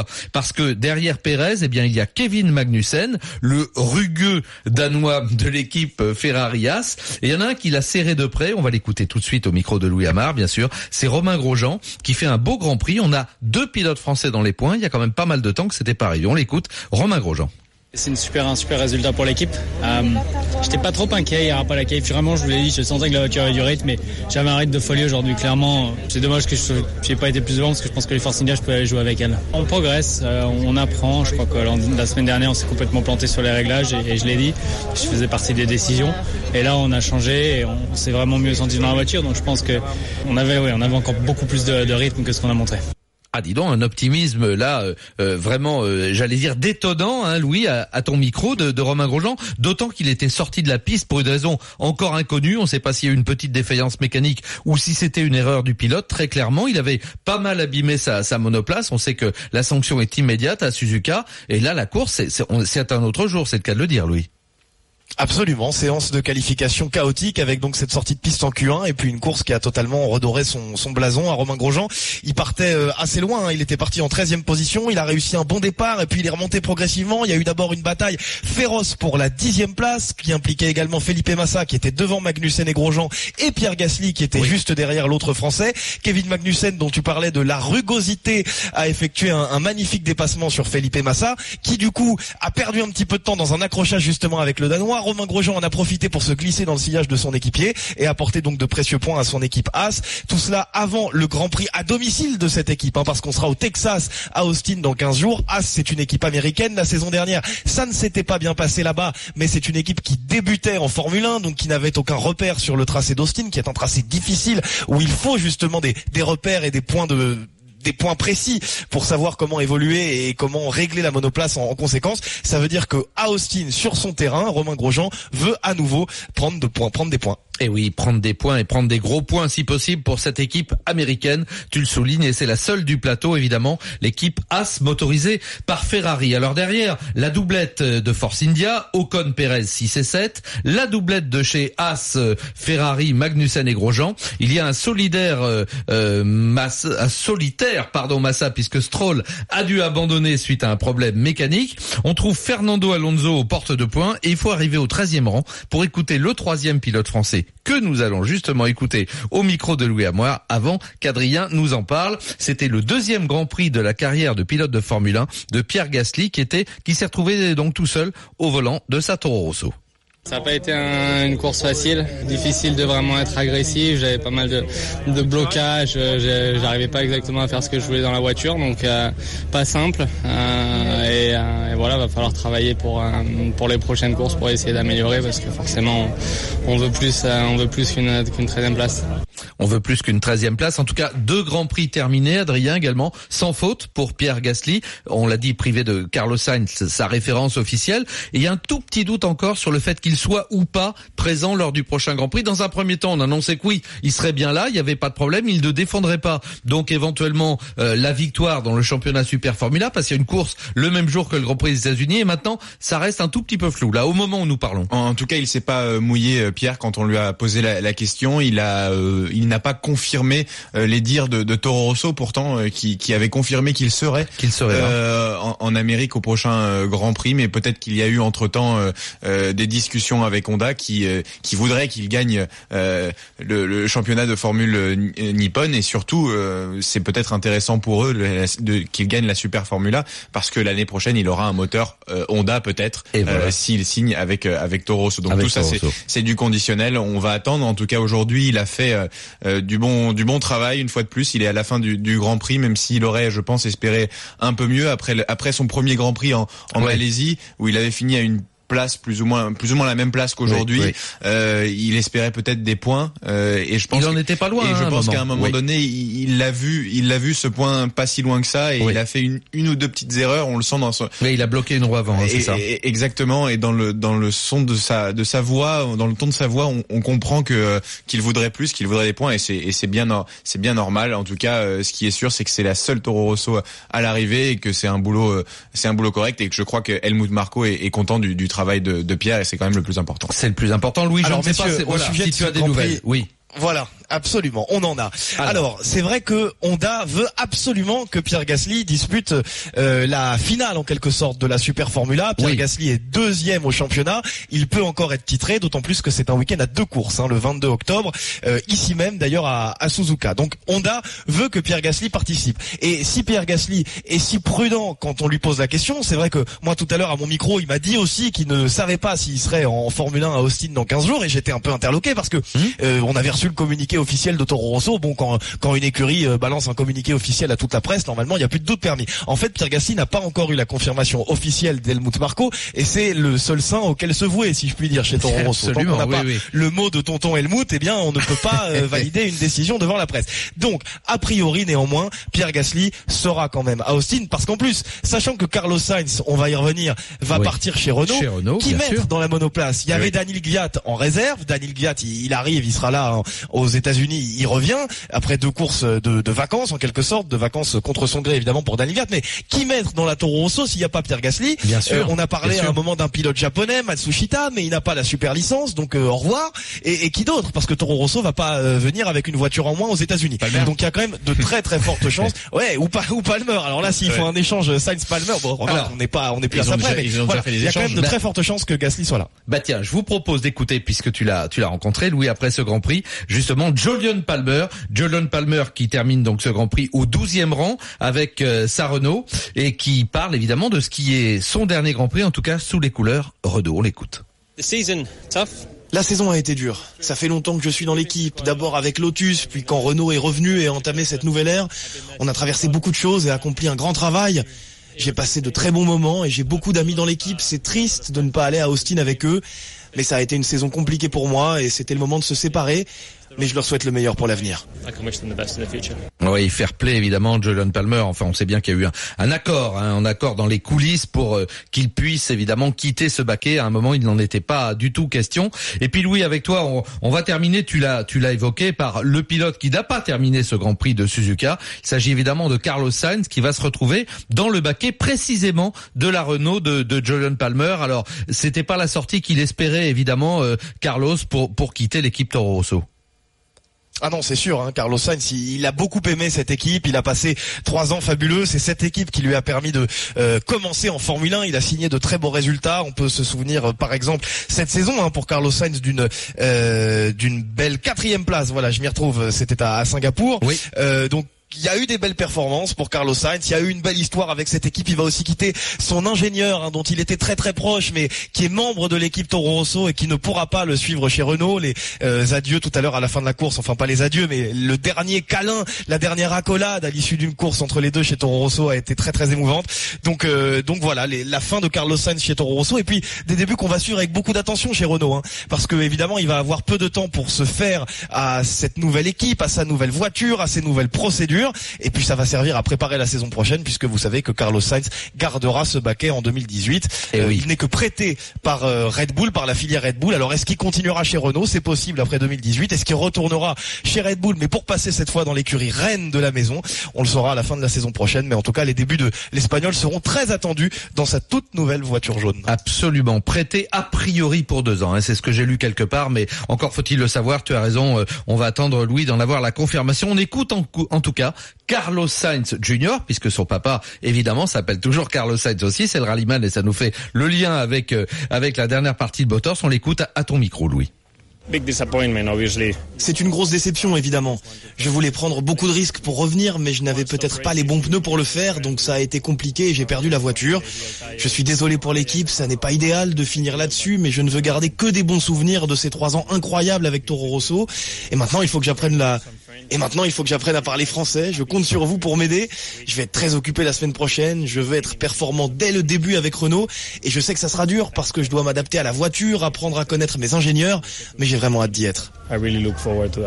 Pourquoi ? Parce que derrière Pérez, eh bien, il y a Kevin Magnussen, le rugueux danois de l'équipe Ferrari As. Et il y en a un qui l'a serré de près. On va l'écouter tout de suite au micro de Louis Amar, bien sûr. C'est Romain Grosjean qui fait un beau Grand Prix. On a deux pilotes français dans les points. Il y a quand même pas mal de temps que c'était pas arrivé. On l'écoute. Romain Grosjean. C'est une super, un super résultat pour l'équipe. Euh, j'étais pas trop inquiet hier après la qualif. Vraiment, je vous l'ai dit, je sentais que la voiture avait du rythme, mais j'avais un rythme de folie aujourd'hui. Clairement, c'est dommage que je n'ai pas été plus devant parce que je pense que les Force India, je pouvais aller jouer avec elles. On progresse, euh, on apprend. Je crois que la semaine dernière, on s'est complètement planté sur les réglages et, et je l'ai dit, je faisais partie des décisions. Et là, on a changé et on s'est vraiment mieux senti dans la voiture. Donc, je pense que on avait, oui, on avait encore beaucoup plus de, de rythme que ce qu'on a montré. Ah, dis donc, un optimisme là, euh, euh, vraiment, euh, j'allais dire détonnant, hein, Louis, à, à ton micro de, de Romain Grosjean. D'autant qu'il était sorti de la piste pour une raison encore inconnue. On ne sait pas s'il y a eu une petite défaillance mécanique ou si c'était une erreur du pilote. Très clairement, il avait pas mal abîmé sa, sa monoplace. On sait que la sanction est immédiate à Suzuka. Et là, la course, c'est, c'est, c'est un autre jour. C'est le cas de le dire, Louis. Absolument, séance de qualification chaotique avec donc cette sortie de piste en Q un et puis une course qui a totalement redoré son, son blason à Romain Grosjean. Il partait euh, assez loin, hein. Il était parti en treizième position, il a réussi un bon départ et puis il est remonté progressivement. Il y a eu d'abord une bataille féroce pour la dixième place qui impliquait également Felipe Massa qui était devant Magnussen et Grosjean et Pierre Gasly qui était oui. juste derrière l'autre français. Kevin Magnussen, dont tu parlais de la rugosité, a effectué un, un magnifique dépassement sur Felipe Massa qui du coup a perdu un petit peu de temps dans un accrochage justement avec le Danois. Romain Grosjean en a profité pour se glisser dans le sillage de son équipier et apporter donc de précieux points à son équipe As. Tout cela avant le Grand Prix à domicile de cette équipe, hein, parce qu'on sera au Texas à Austin dans quinze jours. As, c'est une équipe américaine. La saison dernière, ça ne s'était pas bien passé là-bas, mais c'est une équipe qui débutait en Formule un, donc qui n'avait aucun repère sur le tracé d'Austin, qui est un tracé difficile où il faut justement des, des repères et des points de des points précis pour savoir comment évoluer et comment régler la monoplace en, en conséquence. Ça veut dire que à Austin, sur son terrain, Romain Grosjean veut à nouveau prendre de points, prendre des points. Et oui, prendre des points et prendre des gros points si possible pour cette équipe américaine. Tu le soulignes et c'est la seule du plateau évidemment, l'équipe As motorisée par Ferrari. Alors derrière, la doublette de Force India, Ocon, Pérez six et sept, la doublette de chez As, Ferrari, Magnussen et Grosjean. Il y a un solidaire euh, Massa, un solitaire pardon Massa puisque Stroll a dû abandonner suite à un problème mécanique. On trouve Fernando Alonso aux portes de points et il faut arriver au treizième rang pour écouter le troisième pilote français que nous allons justement écouter au micro de Louis Amoir avant qu'Adrien nous en parle. C'était le deuxième Grand Prix de la carrière de pilote de Formule un de Pierre Gasly qui était qui s'est retrouvé donc tout seul au volant de sa Toro Rosso. Ça n'a pas été un, une course facile, difficile de vraiment être agressif, j'avais pas mal de, de blocages, j'arrivais pas exactement à faire ce que je voulais dans la voiture, donc euh, pas simple. Euh, et, euh, et voilà, va falloir travailler pour euh, pour les prochaines courses pour essayer d'améliorer parce que forcément on veut plus, euh, on veut plus qu'une qu'une treizième place. On veut plus qu'une treizième place. En tout cas, deux grands prix terminés, Adrien également, sans faute pour Pierre Gasly. On l'a dit, privé de Carlos Sainz, sa référence officielle. Et il y a un tout petit doute encore sur le fait qu'il soit ou pas présent lors du prochain Grand Prix. Dans un premier temps, on annonçait que oui, il serait bien là, il n'y avait pas de problème, il ne défendrait pas donc éventuellement euh, la victoire dans le championnat Super Formula parce qu'il y a une course le même jour que le Grand Prix des États-Unis et maintenant, ça reste un tout petit peu flou là au moment où nous parlons. En tout cas, il s'est pas euh, mouillé euh, Pierre quand on lui a posé la, la question, il a euh, il n'a pas confirmé euh, les dires de, de Toro Rosso pourtant euh, qui qui avait confirmé qu'il serait qu'il serait euh, en, en Amérique au prochain euh, Grand Prix, mais peut-être qu'il y a eu entre-temps euh, euh, des discussions avec Honda qui euh, qui voudrait qu'il gagne euh, le, le championnat de Formule euh, Nippon et surtout euh, c'est peut-être intéressant pour eux le, de, qu'il gagne la Super Formula parce que l'année prochaine il aura un moteur euh, Honda peut-être voilà. euh, s'il signe avec euh, avec Toro Rosso. Donc avec tout ça c'est, c'est du conditionnel. On va attendre. En tout cas aujourd'hui il a fait euh, euh, du bon du bon travail une fois de plus. Il est à la fin du, du Grand Prix même s'il aurait je pense espéré un peu mieux après le, après son premier Grand Prix en, en ouais. Malaisie où il avait fini à une place plus ou moins plus ou moins la même place qu'aujourd'hui. Oui, oui. Euh, il espérait peut-être des points euh, et je pense il en était pas loin. Et hein, je pense moment. qu'à un moment oui. donné, il, il l'a vu, il l'a vu ce point pas si loin que ça et oui. il a fait une, une ou deux petites erreurs. On le sent dans son. Oui, il a bloqué une roue avant. Hein, et, c'est ça. Et, exactement. Et dans le dans le son de sa de sa voix, dans le ton de sa voix, on, on comprend que qu'il voudrait plus, qu'il voudrait des points et c'est et c'est bien c'est bien normal. En tout cas, euh, ce qui est sûr, c'est que c'est la seule Toro Rosso à l'arrivée et que c'est un boulot euh, c'est un boulot correct et que je crois que Helmut Marko est, est content du, du travail de, de Pierre. Et c'est quand même le plus important. C'est le plus important, Louis. Alors, je ne sais pas, au voilà, sujet si de tu as des Grand nouvelles. Prix, oui. Voilà, absolument, on en a. Alors, Alors c'est vrai que Honda veut absolument que Pierre Gasly dispute euh, la finale en quelque sorte de la Super Formula. Pierre oui. Gasly est deuxième au championnat, il peut encore être titré, d'autant plus que c'est un week-end à deux courses, hein, le vingt-deux octobre, euh, ici même d'ailleurs à, à Suzuka. Donc Honda veut que Pierre Gasly participe. Et si Pierre Gasly est si prudent quand on lui pose la question, c'est vrai que moi tout à l'heure à mon micro, il m'a dit aussi qu'il ne savait pas s'il serait en Formule un à Austin dans quinze jours, et j'étais un peu interloqué parce que mmh. euh, on avait reçu le communiqué officiel de Toro Rosso. Bon, quand quand une écurie euh, balance un communiqué officiel à toute la presse, normalement il n'y a plus de doute permis. En fait, Pierre Gasly n'a pas encore eu la confirmation officielle d'Helmut Marko, et c'est le seul saint auquel se vouer, si je puis dire, chez Toro Rosso. Tant qu'on n'a oui, pas oui. le mot de tonton Helmut, eh bien on ne peut pas euh, valider une décision devant la presse. Donc a priori néanmoins, Pierre Gasly sera quand même à Austin, parce qu'en plus, sachant que Carlos Sainz, on va y revenir, va oui. partir chez Renault, chez Renault qui mettre sûr. dans la monoplace. Il y avait oui. Daniil Kvyat en réserve. Daniil Kvyat, il, il arrive, il sera là hein, aux États-Unis, il revient après deux courses de, de vacances en quelque sorte, de vacances contre son gré évidemment pour Daniil Kvyat. Mais qui mettre dans la Toro Rosso s'il n'y a pas Pierre Gasly? Bien sûr. Euh, on a parlé à un moment d'un pilote japonais, Matsushita, mais il n'a pas la super licence, donc euh, au revoir. Et, et qui d'autre? Parce que Toro Rosso va pas euh, venir avec une voiture en moins aux États-Unis. Donc il y a quand même de très très fortes chances. Ouais, ou pas ou Palmer. Alors là, s'il ouais. faut un échange Sainz-Palmer, bon, regarde, on n'est pas on n'est plus à ça près. Mais voilà, il y a quand même de bah, très fortes chances que Gasly soit là. Bah tiens, je vous propose d'écouter, puisque tu l'as tu l'as rencontré, Louis, après ce Grand Prix, justement Jolyon Palmer, Jolyon Palmer qui termine donc ce Grand Prix au douzième rang avec euh, sa Renault, et qui parle évidemment de ce qui est son dernier Grand Prix, en tout cas sous les couleurs Renault. On l'écoute. The season, tough. La saison a été dure. Ça fait longtemps que je suis dans l'équipe. D'abord avec Lotus, puis quand Renault est revenu et a entamé cette nouvelle ère, on a traversé beaucoup de choses et accompli un grand travail. J'ai passé de très bons moments et j'ai beaucoup d'amis dans l'équipe. C'est triste de ne pas aller à Austin avec eux, mais ça a été une saison compliquée pour moi et c'était le moment de se séparer. Mais je leur souhaite le meilleur pour l'avenir. Oui, fair play évidemment, Jolyon Palmer. Enfin, on sait bien qu'il y a eu un, un accord, hein, un accord dans les coulisses pour euh, qu'il puisse évidemment quitter ce baquet. À un moment, il n'en était pas du tout question. Et puis Louis, avec toi, on, on va terminer. Tu l'as, tu l'as évoqué par le pilote qui n'a pas terminé ce Grand Prix de Suzuka. Il s'agit évidemment de Carlos Sainz qui va se retrouver dans le baquet précisément de la Renault de, de Jolyon Palmer. Alors, c'était pas la sortie qu'il espérait évidemment, euh, Carlos, pour pour quitter l'équipe Toro Rosso. Ah non, c'est sûr, hein, Carlos Sainz, il, il a beaucoup aimé cette équipe, il a passé trois ans fabuleux, c'est cette équipe qui lui a permis de euh, commencer en Formule un, il a signé de très beaux résultats, on peut se souvenir euh, par exemple cette saison hein, pour Carlos Sainz d'une euh, d'une belle quatrième place, voilà, je m'y retrouve, c'était à, à Singapour, oui. euh, donc il y a eu des belles performances pour Carlos Sainz, il y a eu une belle histoire avec cette équipe, il va aussi quitter son ingénieur hein, dont il était très très proche mais qui est membre de l'équipe Toro Rosso et qui ne pourra pas le suivre chez Renault. Les euh, adieux tout à l'heure à la fin de la course, enfin pas les adieux mais le dernier câlin, la dernière accolade à l'issue d'une course entre les deux chez Toro Rosso a été très très émouvante. Donc euh, donc voilà, les, la fin de Carlos Sainz chez Toro Rosso et puis des débuts qu'on va suivre avec beaucoup d'attention chez Renault hein, parce que évidemment il va avoir peu de temps pour se faire à cette nouvelle équipe, à sa nouvelle voiture, à ses nouvelles procédures. Et puis ça va servir à préparer la saison prochaine puisque vous savez que Carlos Sainz gardera ce baquet en deux mille dix-huit. Et euh, oui. Il n'est que prêté par euh, Red Bull, par la filière Red Bull. Alors est-ce qu'il continuera chez Renault? C'est possible après deux mille dix-huit. Est-ce qu'il retournera chez Red Bull mais pour passer cette fois dans l'écurie reine de la maison? On le saura à la fin de la saison prochaine. Mais en tout cas les débuts de l'Espagnol seront très attendus dans sa toute nouvelle voiture jaune. Absolument, prêté a priori pour deux ans. Hein. C'est ce que j'ai lu quelque part, mais encore faut-il le savoir. Tu as raison, euh, on va attendre Louis d'en avoir la confirmation. On écoute en, en tout cas Carlos Sainz Junior, puisque son papa, évidemment, s'appelle toujours Carlos Sainz aussi, c'est le rallyman et ça nous fait le lien avec euh, avec la dernière partie de Motors. On l'écoute à, à ton micro, Louis. Big disappointment, obviously. C'est une grosse déception, évidemment. Je voulais prendre beaucoup de risques pour revenir, mais je n'avais peut-être pas les bons pneus pour le faire, donc ça a été compliqué et j'ai perdu la voiture. Je suis désolé pour l'équipe, ça n'est pas idéal de finir là-dessus, mais je ne veux garder que des bons souvenirs de ces trois ans incroyables avec Toro Rosso. Et maintenant, il faut que j'apprenne la... Et maintenant, il faut que j'apprenne à parler français. Je compte sur vous pour m'aider. Je vais être très occupé la semaine prochaine. Je veux être performant dès le début avec Renault. Et je sais que ça sera dur parce que je dois m'adapter à la voiture, apprendre à connaître mes ingénieurs. Mais j'ai vraiment hâte d'y être. I really look forward to that.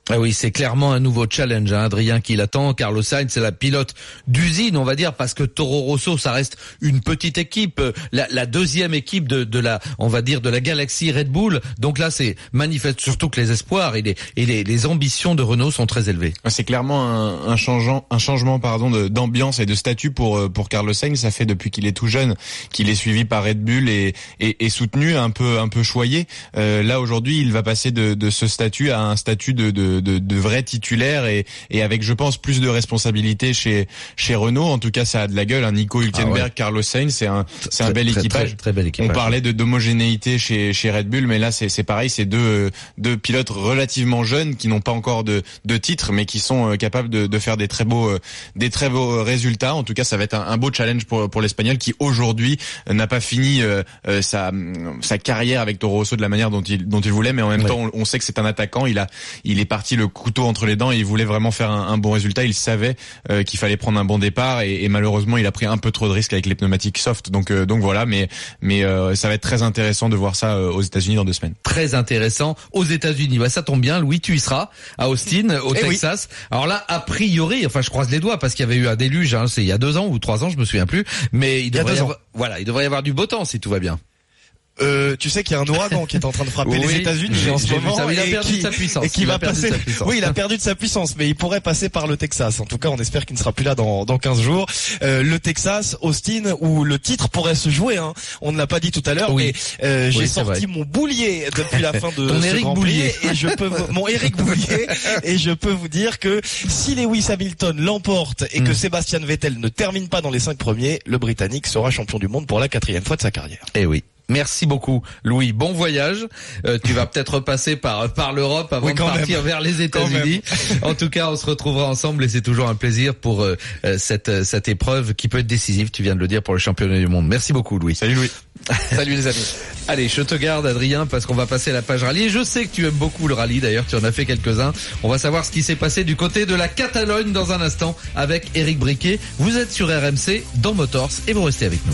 Ah oui, c'est clairement un nouveau challenge, hein, Adrien, qui l'attend. Carlos Sainz, c'est la pilote d'usine, on va dire, parce que Toro Rosso, ça reste une petite équipe, la, la deuxième équipe de, de la, on va dire, de la galaxie Red Bull. Donc là, c'est manifeste surtout que les espoirs et les, et les, les ambitions de Renault sont très élevées. C'est clairement un, un changeant, un changement, pardon, de, d'ambiance et de statut pour pour Carlos Sainz. Ça fait depuis qu'il est tout jeune qu'il est suivi par Red Bull et, et, et soutenu, un peu, un peu choyé. Euh, là aujourd'hui, il va passer de, de ce statut à un statut de, de De, de vrais titulaires et, et avec, je pense, plus de responsabilités chez chez Renault. En tout cas, ça a de la gueule. Hein. Nico Hülkenberg, ah ouais. Carlos Sainz, c'est un c'est un bel très, équipage. Très, très bel équipage. On parlait de d'homogénéité chez chez Red Bull, mais là c'est c'est pareil. C'est deux deux pilotes relativement jeunes qui n'ont pas encore de de titre, mais qui sont capables de de faire des très beaux des très beaux résultats. En tout cas, ça va être un, un beau challenge pour pour l'Espagnol qui aujourd'hui n'a pas fini euh, sa sa carrière avec Toro Rosso de la manière dont il dont il voulait, mais en même ouais. temps, on, on sait que c'est un attaquant. Il a il est parti le couteau entre les dents et il voulait vraiment faire un, un bon résultat. Il savait euh, qu'il fallait prendre un bon départ et, et malheureusement il a pris un peu trop de risques avec les pneumatiques soft. Donc euh, donc voilà, mais mais euh, ça va être très intéressant de voir ça euh, aux États-Unis dans deux semaines. Très intéressant aux États-Unis. Bah ça tombe bien, Louis, tu y seras à Austin, au eh Texas. Oui. Alors là, a priori, enfin je croise les doigts parce qu'il y avait eu un déluge. Hein, c'est il y a deux ans ou trois ans, je me souviens plus. Mais il devrait il y, y avoir, voilà, il devrait y avoir du beau temps si tout va bien. Euh, tu sais qu'il y a un ouragan qui est en train de frapper oui, les États-Unis en ce moment ça, il a et perdu qui, de sa puissance. Et qui il va passer. Oui, il a perdu de sa puissance, mais il pourrait passer par le Texas. En tout cas, on espère qu'il ne sera plus là dans dans quinze jours. Euh, le Texas, Austin, où le titre pourrait se jouer. Hein. On ne l'a pas dit tout à l'heure, oui. mais euh, j'ai oui, sorti vrai. mon boulier depuis la fin de Ton ce Eric Grand Boulier. Prix et je peux vous, mon Eric Boulier et je peux vous dire que si Lewis Hamilton l'emporte et mm. que Sebastian Vettel ne termine pas dans les cinq premiers, le Britannique sera champion du monde pour la quatrième fois de sa carrière. Eh oui. Merci beaucoup, Louis. Bon voyage. Euh, tu vas peut-être repasser par par l'Europe avant oui, de partir même. vers les États-Unis. En tout cas, on se retrouvera ensemble et c'est toujours un plaisir pour euh, cette cette épreuve qui peut être décisive. Tu viens de le dire pour le championnat du monde. Merci beaucoup, Louis. Salut, Louis. Salut les amis. Allez, je te garde, Adrien, parce qu'on va passer à la page rallye. Et je sais que tu aimes beaucoup le rallye. D'ailleurs, tu en as fait quelques-uns. On va savoir ce qui s'est passé du côté de la Catalogne dans un instant avec Éric Briquet. Vous êtes sur R M C dans Motors et vous restez avec nous.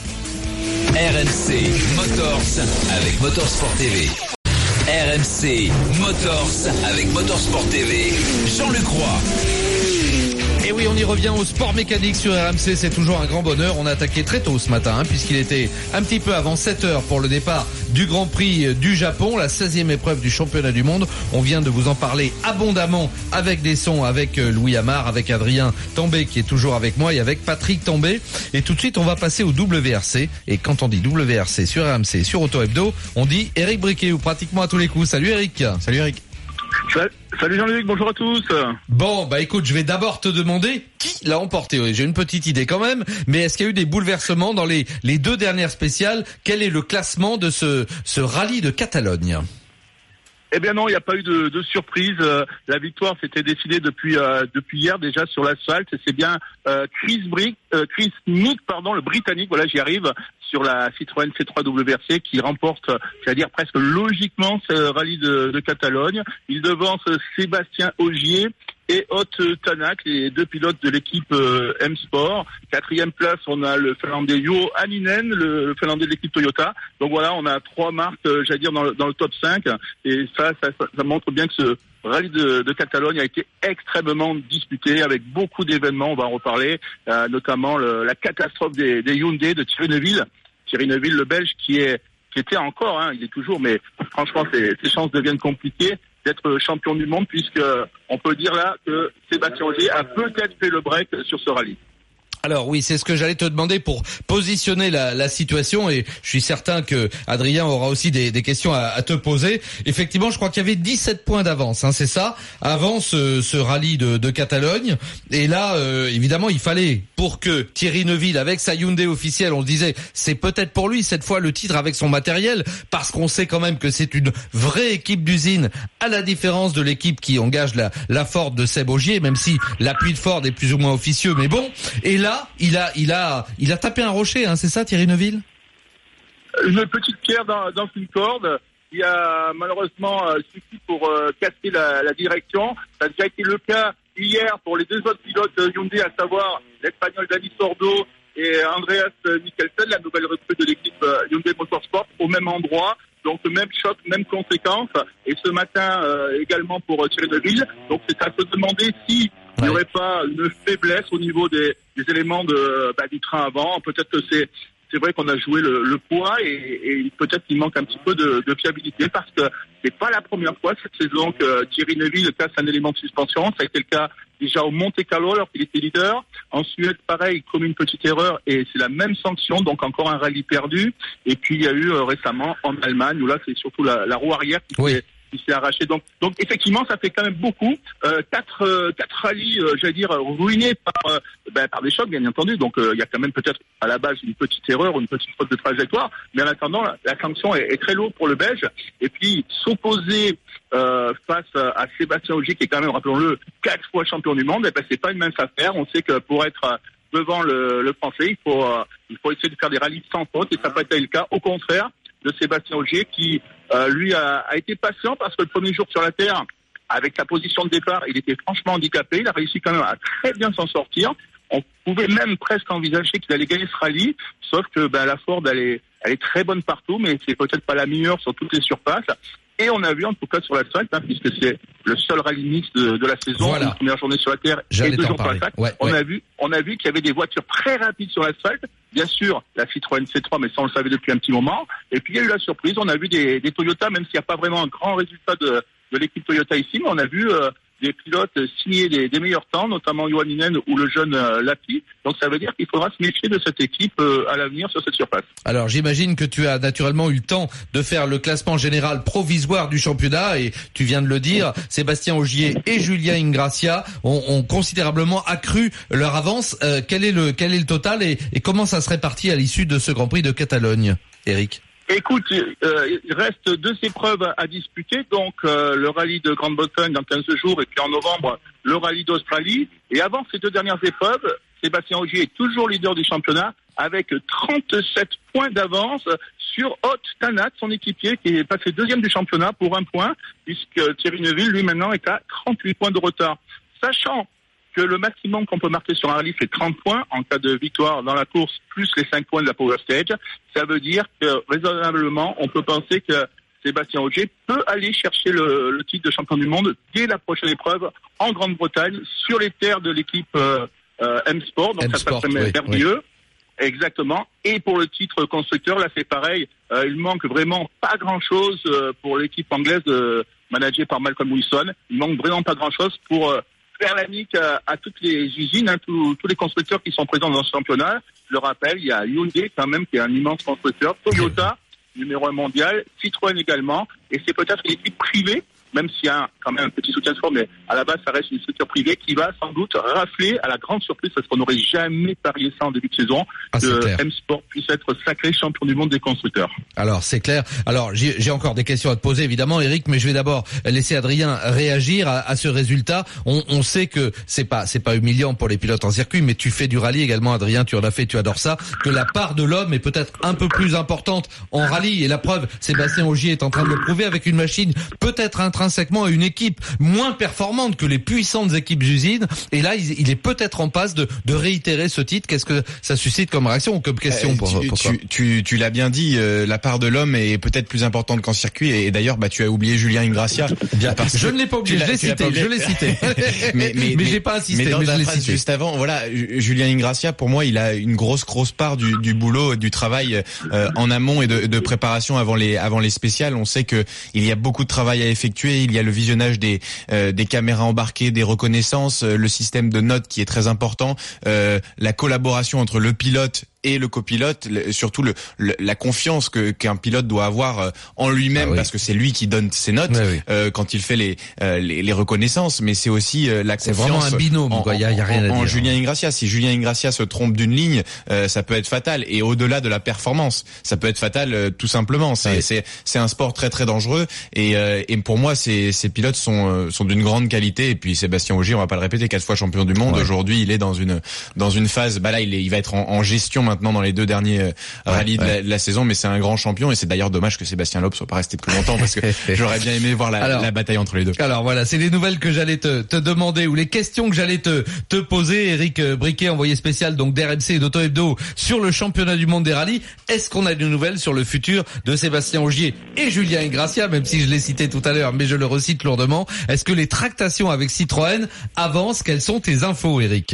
R M C Motors avec Motorsport T V. R M C Motors avec Motorsport T V. Jean-Luc Roy. Et oui, on y revient au sport mécanique sur R M C, c'est toujours un grand bonheur. On a attaqué très tôt ce matin, hein, puisqu'il était un petit peu avant sept heures pour le départ du Grand Prix du Japon, la seizième épreuve du championnat du monde. On vient de vous en parler abondamment avec des sons, avec Louis Amar, avec Adrien Tambay qui est toujours avec moi et avec Patrick Tambay. Et tout de suite, on va passer au W R C. Et quand on dit W R C sur R M C, sur Auto Hebdo, on dit Éric Briquet ou pratiquement à tous les coups. Salut Éric. Salut Éric. Salut Jean-Luc, bonjour à tous. Bon, bah écoute, je vais d'abord te demander qui l'a emporté. Oui, j'ai une petite idée quand même, mais est-ce qu'il y a eu des bouleversements dans les les deux dernières spéciales? Quel est le classement de ce ce rallye de Catalogne? Eh bien non, il n'y a pas eu de, de surprise. Euh, la victoire s'était décidée depuis euh, depuis hier déjà sur l'asphalte. C'est bien euh, Chris Brick, euh, Chris Nick, pardon, le Britannique. Voilà, j'y arrive sur la Citroën C trois W R C qui remporte, c'est-à-dire presque logiquement ce rallye de, de Catalogne. Il devance Sébastien Ogier et Ott Tanak, les deux pilotes de l'équipe euh, M-Sport. Quatrième place, on a le Finlandais Juho Hänninen, le Finlandais de l'équipe Toyota. Donc voilà, on a trois marques, euh, j'allais dire, dans le, dans le top cinq. Et ça, ça, ça montre bien que ce rallye de, de Catalogne a été extrêmement disputé avec beaucoup d'événements, on va en reparler, euh, notamment le, la catastrophe des, des Hyundai de Thierry Neuville. Thierry Neuville, le Belge, qui est qui était encore, hein, il est toujours, mais franchement, ses, ses chances deviennent compliquées d'être champion du monde, puisque on peut dire là que Sébastien Ogier a peut-être fait le break sur ce rallye. Alors oui, c'est ce que j'allais te demander pour positionner la, la situation, et je suis certain que Adrien aura aussi des, des questions à, à te poser. Effectivement, je crois qu'il y avait dix-sept points d'avance, hein, c'est ça, avant ce, ce rallye de, de Catalogne. Et là, euh, évidemment, il fallait, pour que Thierry Neuville, avec sa Hyundai officielle, on le disait, c'est peut-être pour lui cette fois le titre avec son matériel, parce qu'on sait quand même que c'est une vraie équipe d'usine, à la différence de l'équipe qui engage la, la Ford de Seb Ogier, même si l'appui de Ford est plus ou moins officieux, mais bon. Et là, il a, il a, il a tapé un rocher, hein, c'est ça, Thierry Neuville? Une petite pierre dans, dans une corde. Il y a malheureusement euh, suffi pour euh, casser la, la direction. Ça a déjà été le cas hier pour les deux autres pilotes Hyundai, à savoir l'Espagnol Dani Sordo et Andreas Mikkelsen, la nouvelle recrue de l'équipe Hyundai Motorsport, au même endroit. Donc même choc, même conséquence. Et ce matin euh, également pour Thierry Neuville. Donc c'est à se demander si il n'y aurait pas une faiblesse au niveau des, des éléments de bah, du train avant. Peut-être que c'est c'est vrai qu'on a joué le, le poids et, et peut-être qu'il manque un petit peu de, de fiabilité parce que c'est pas la première fois cette saison que Thierry Neuville casse un élément de suspension. Ça a été le cas déjà au Monte Carlo alors qu'il était leader. En Suède, pareil, il commet une petite erreur et c'est la même sanction, donc encore un rallye perdu. Et puis il y a eu euh, récemment en Allemagne où là c'est surtout la, la roue arrière qui oui. s'est qui s'est arraché. Donc, donc effectivement, ça fait quand même beaucoup. Euh, quatre, euh, quatre rallyes, euh, j'allais dire, ruinés par, euh, ben, par des chocs, bien entendu. Donc, euh, il y a quand même peut-être à la base une petite erreur ou une petite faute de trajectoire. Mais en attendant, la, la sanction est, est très lourde pour le Belge. Et puis, s'opposer euh, face à Sébastien Ogier, qui est quand même, rappelons-le, quatre fois champion du monde, eh ben, c'est pas une mince affaire. On sait que pour être devant le, le Français, il faut, euh, il faut essayer de faire des rallyes sans faute. Et ça n'a pas été le cas. Au contraire de Sébastien Ogier, qui euh, lui a, a été patient parce que le premier jour sur la terre, avec sa position de départ, il était franchement handicapé. Il a réussi quand même à très bien s'en sortir. On pouvait même presque envisager qu'il allait gagner ce rallye, sauf que ben, la Ford, elle est, elle est très bonne partout, mais c'est peut-être pas la meilleure sur toutes les surfaces. Et on a vu en tout cas sur l'asphalte, hein, puisque c'est le seul rallye mixte de, de la saison, voilà. Une première journée sur la terre J'allais et deux t'en jours sur parler. l'asphalte. Ouais, on ouais. a vu, on a vu qu'il y avait des voitures très rapides sur l'asphalte. Bien sûr, la Citroën C trois, mais ça on le savait depuis un petit moment. Et puis il y a eu la surprise, on a vu des, des Toyota, même s'il n'y a pas vraiment un grand résultat de, de l'équipe Toyota ici, mais on a vu euh, des pilotes signer des, des meilleurs temps, notamment Johaninen ou le jeune euh, Lappi. Donc ça veut dire qu'il faudra se méfier de cette équipe euh, à l'avenir sur cette surface. Alors j'imagine que tu as naturellement eu le temps de faire le classement général provisoire du championnat et tu viens de le dire, Sébastien Ogier et Julien Ingrassia ont, ont considérablement accru leur avance. Euh, quel est le quel est le total et, et comment ça se répartit à l'issue de ce Grand Prix de Catalogne, Eric? Écoute, euh, il reste deux épreuves à disputer, donc euh, le rallye de Grande-Bretagne dans quinze jours et puis en novembre le rallye d'Australie. Et avant ces deux dernières épreuves, Sébastien Ogier est toujours leader du championnat avec trente-sept points d'avance sur Ott Tanat, son équipier, qui est passé deuxième du championnat pour un point, puisque Thierry Neuville, lui maintenant, est à trente-huit points de retard. Sachant que le maximum qu'on peut marquer sur un rallye, c'est trente points en cas de victoire dans la course, plus les cinq points de la Power Stage. Ça veut dire que, raisonnablement, on peut penser que Sébastien Ogier peut aller chercher le, le titre de champion du monde dès la prochaine épreuve en Grande-Bretagne, sur les terres de l'équipe euh, euh, M-Sport. Donc M-Sport, ça serait oui, merveilleux. Oui. Exactement. Et pour le titre constructeur, là c'est pareil. Euh, il manque vraiment pas grand-chose euh, pour l'équipe anglaise euh, managée par Malcolm Wilson. Il manque vraiment pas grand-chose pour... Euh, faire la nique à, à toutes les usines, hein, tous, tous les constructeurs qui sont présents dans ce championnat. Je le rappelle, il y a Hyundai quand même qui est un immense constructeur, Toyota, numéro un mondial, Citroën également, et c'est peut-être une équipe privée, même s'il y a quand même un petit soutien de forme, mais à la base ça reste une structure privée qui va sans doute rafler à la grande surprise, parce qu'on n'aurait jamais parié ça en début de saison, ah, que M-Sport puisse être sacré champion du monde des constructeurs. Alors c'est clair. Alors j'ai, j'ai encore des questions à te poser évidemment, Eric, mais je vais d'abord laisser Adrien réagir à, à ce résultat. On, on sait que c'est pas c'est pas humiliant pour les pilotes en circuit, mais tu fais du rallye également, Adrien, tu en as fait, tu adores ça. Que la part de l'homme est peut-être un peu plus importante en rallye, et la preuve, Sébastien Ogier est en train de le prouver avec une machine peut-être intrinsèquement à une équipe moins performante que les puissantes équipes d'usine, et là il, il est peut-être en passe de, de réitérer ce titre. Qu'est-ce que ça suscite comme réaction ou comme question pour, tu, pour toi? tu, tu, tu l'as bien dit, euh, la part de l'homme est peut-être plus importante qu'en circuit, et, et d'ailleurs bah tu as oublié Julien Ingrassia. Bien, je ne l'ai pas oublié, je l'ai cité, je l'ai cité. mais mais, mais j'ai pas insisté, mais dans mais la je l'ai phrase cité. Juste avant, voilà, Julien Ingrassia, pour moi, il a une grosse grosse part du, du boulot, du travail euh, en amont et de, de préparation avant les avant les spéciales. On sait que il y a beaucoup de travail à effectuer. Il y a le visionnage des euh, des caméras embarquées, des reconnaissances, euh, le système de notes qui est très important, euh, la collaboration entre le pilote et le copilote, le, surtout le, le la confiance que qu'un pilote doit avoir euh, en lui-même, ah oui. parce que c'est lui qui donne ses notes oui, oui. Euh, quand il fait les, euh, les les reconnaissances, mais c'est aussi euh, la c'est confiance. C'est vraiment un binôme, en, quoi. Il y a, y a rien en, à dire. En Julien Ingrassia, si Julien Ingrassia se trompe d'une ligne, euh, ça peut être fatal. Et au-delà de la performance, ça peut être fatal euh, tout simplement. C'est oui. c'est c'est un sport très très dangereux. Et euh, et pour moi, ces ces pilotes sont euh, sont d'une grande qualité. Et puis Sébastien Ogier, on va pas le répéter, quatre fois champion du monde. Ouais. Aujourd'hui, il est dans une dans une phase. Bah là, il est, il va être en, en gestion maintenant. maintenant dans les deux derniers euh, rallyes ouais. de, la, de la saison, mais c'est un grand champion et c'est d'ailleurs dommage que Sébastien Loeb soit pas resté plus longtemps parce que j'aurais bien aimé voir la, alors, la bataille entre les deux. Alors voilà, c'est les nouvelles que j'allais te, te demander ou les questions que j'allais te, te poser. Eric Briquet, envoyé spécial donc d'R M C et d'Auto Hebdo sur le championnat du monde des rallyes. Est-ce qu'on a des nouvelles sur le futur de Sébastien Ogier et Julien Ingrassia, même si je l'ai cité tout à l'heure, mais je le recite lourdement. Est-ce que les tractations avec Citroën avancent? Quelles sont tes infos, Eric?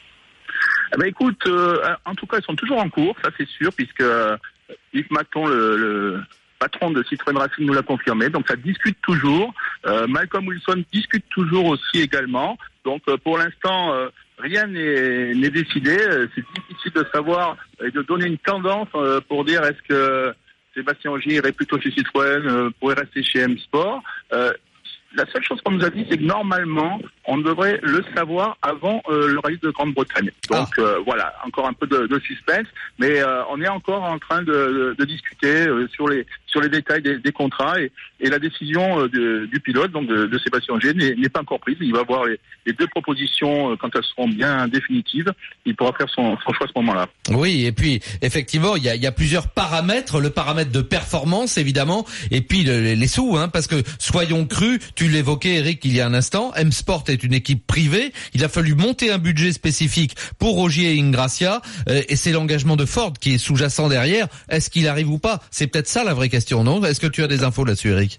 Eh ben écoute, euh, en tout cas, ils sont toujours en cours, ça c'est sûr, puisque euh, Yves Maton, le, le patron de Citroën Racing, nous l'a confirmé. Donc ça discute toujours. Euh, Malcolm Wilson discute toujours aussi également. Donc euh, pour l'instant, euh, rien n'est, n'est décidé. C'est difficile de savoir et de donner une tendance euh, pour dire est-ce que Sébastien Ogier irait plutôt chez Citroën, euh, pourrait rester chez M Sport. Euh, La seule chose qu'on nous a dit, c'est que normalement, on devrait le savoir avant euh, le rallye de Grande-Bretagne. Donc ah. euh, voilà, encore un peu de, de suspense, mais euh, on est encore en train de, de, de discuter euh, sur les sur les détails des, des contrats et, et la décision euh, de, du pilote, donc de, de Sébastien Ogier, n'est, n'est pas encore prise. Il va voir les, les deux propositions euh, quand elles seront bien définitives. Il pourra faire son, son choix à ce moment-là. Oui, et puis effectivement, il y a, il y a plusieurs paramètres. Le paramètre de performance, évidemment, et puis le, les sous, hein, parce que soyons crus. Tu l'évoquais, Eric, il y a un instant. M Sport est une équipe privée. Il a fallu monter un budget spécifique pour Ogier et Ingrassia, euh, et c'est l'engagement de Ford qui est sous-jacent derrière. Est-ce qu'il arrive ou pas? C'est peut-être ça la vraie question, non? Est-ce que tu as des infos là-dessus, Eric?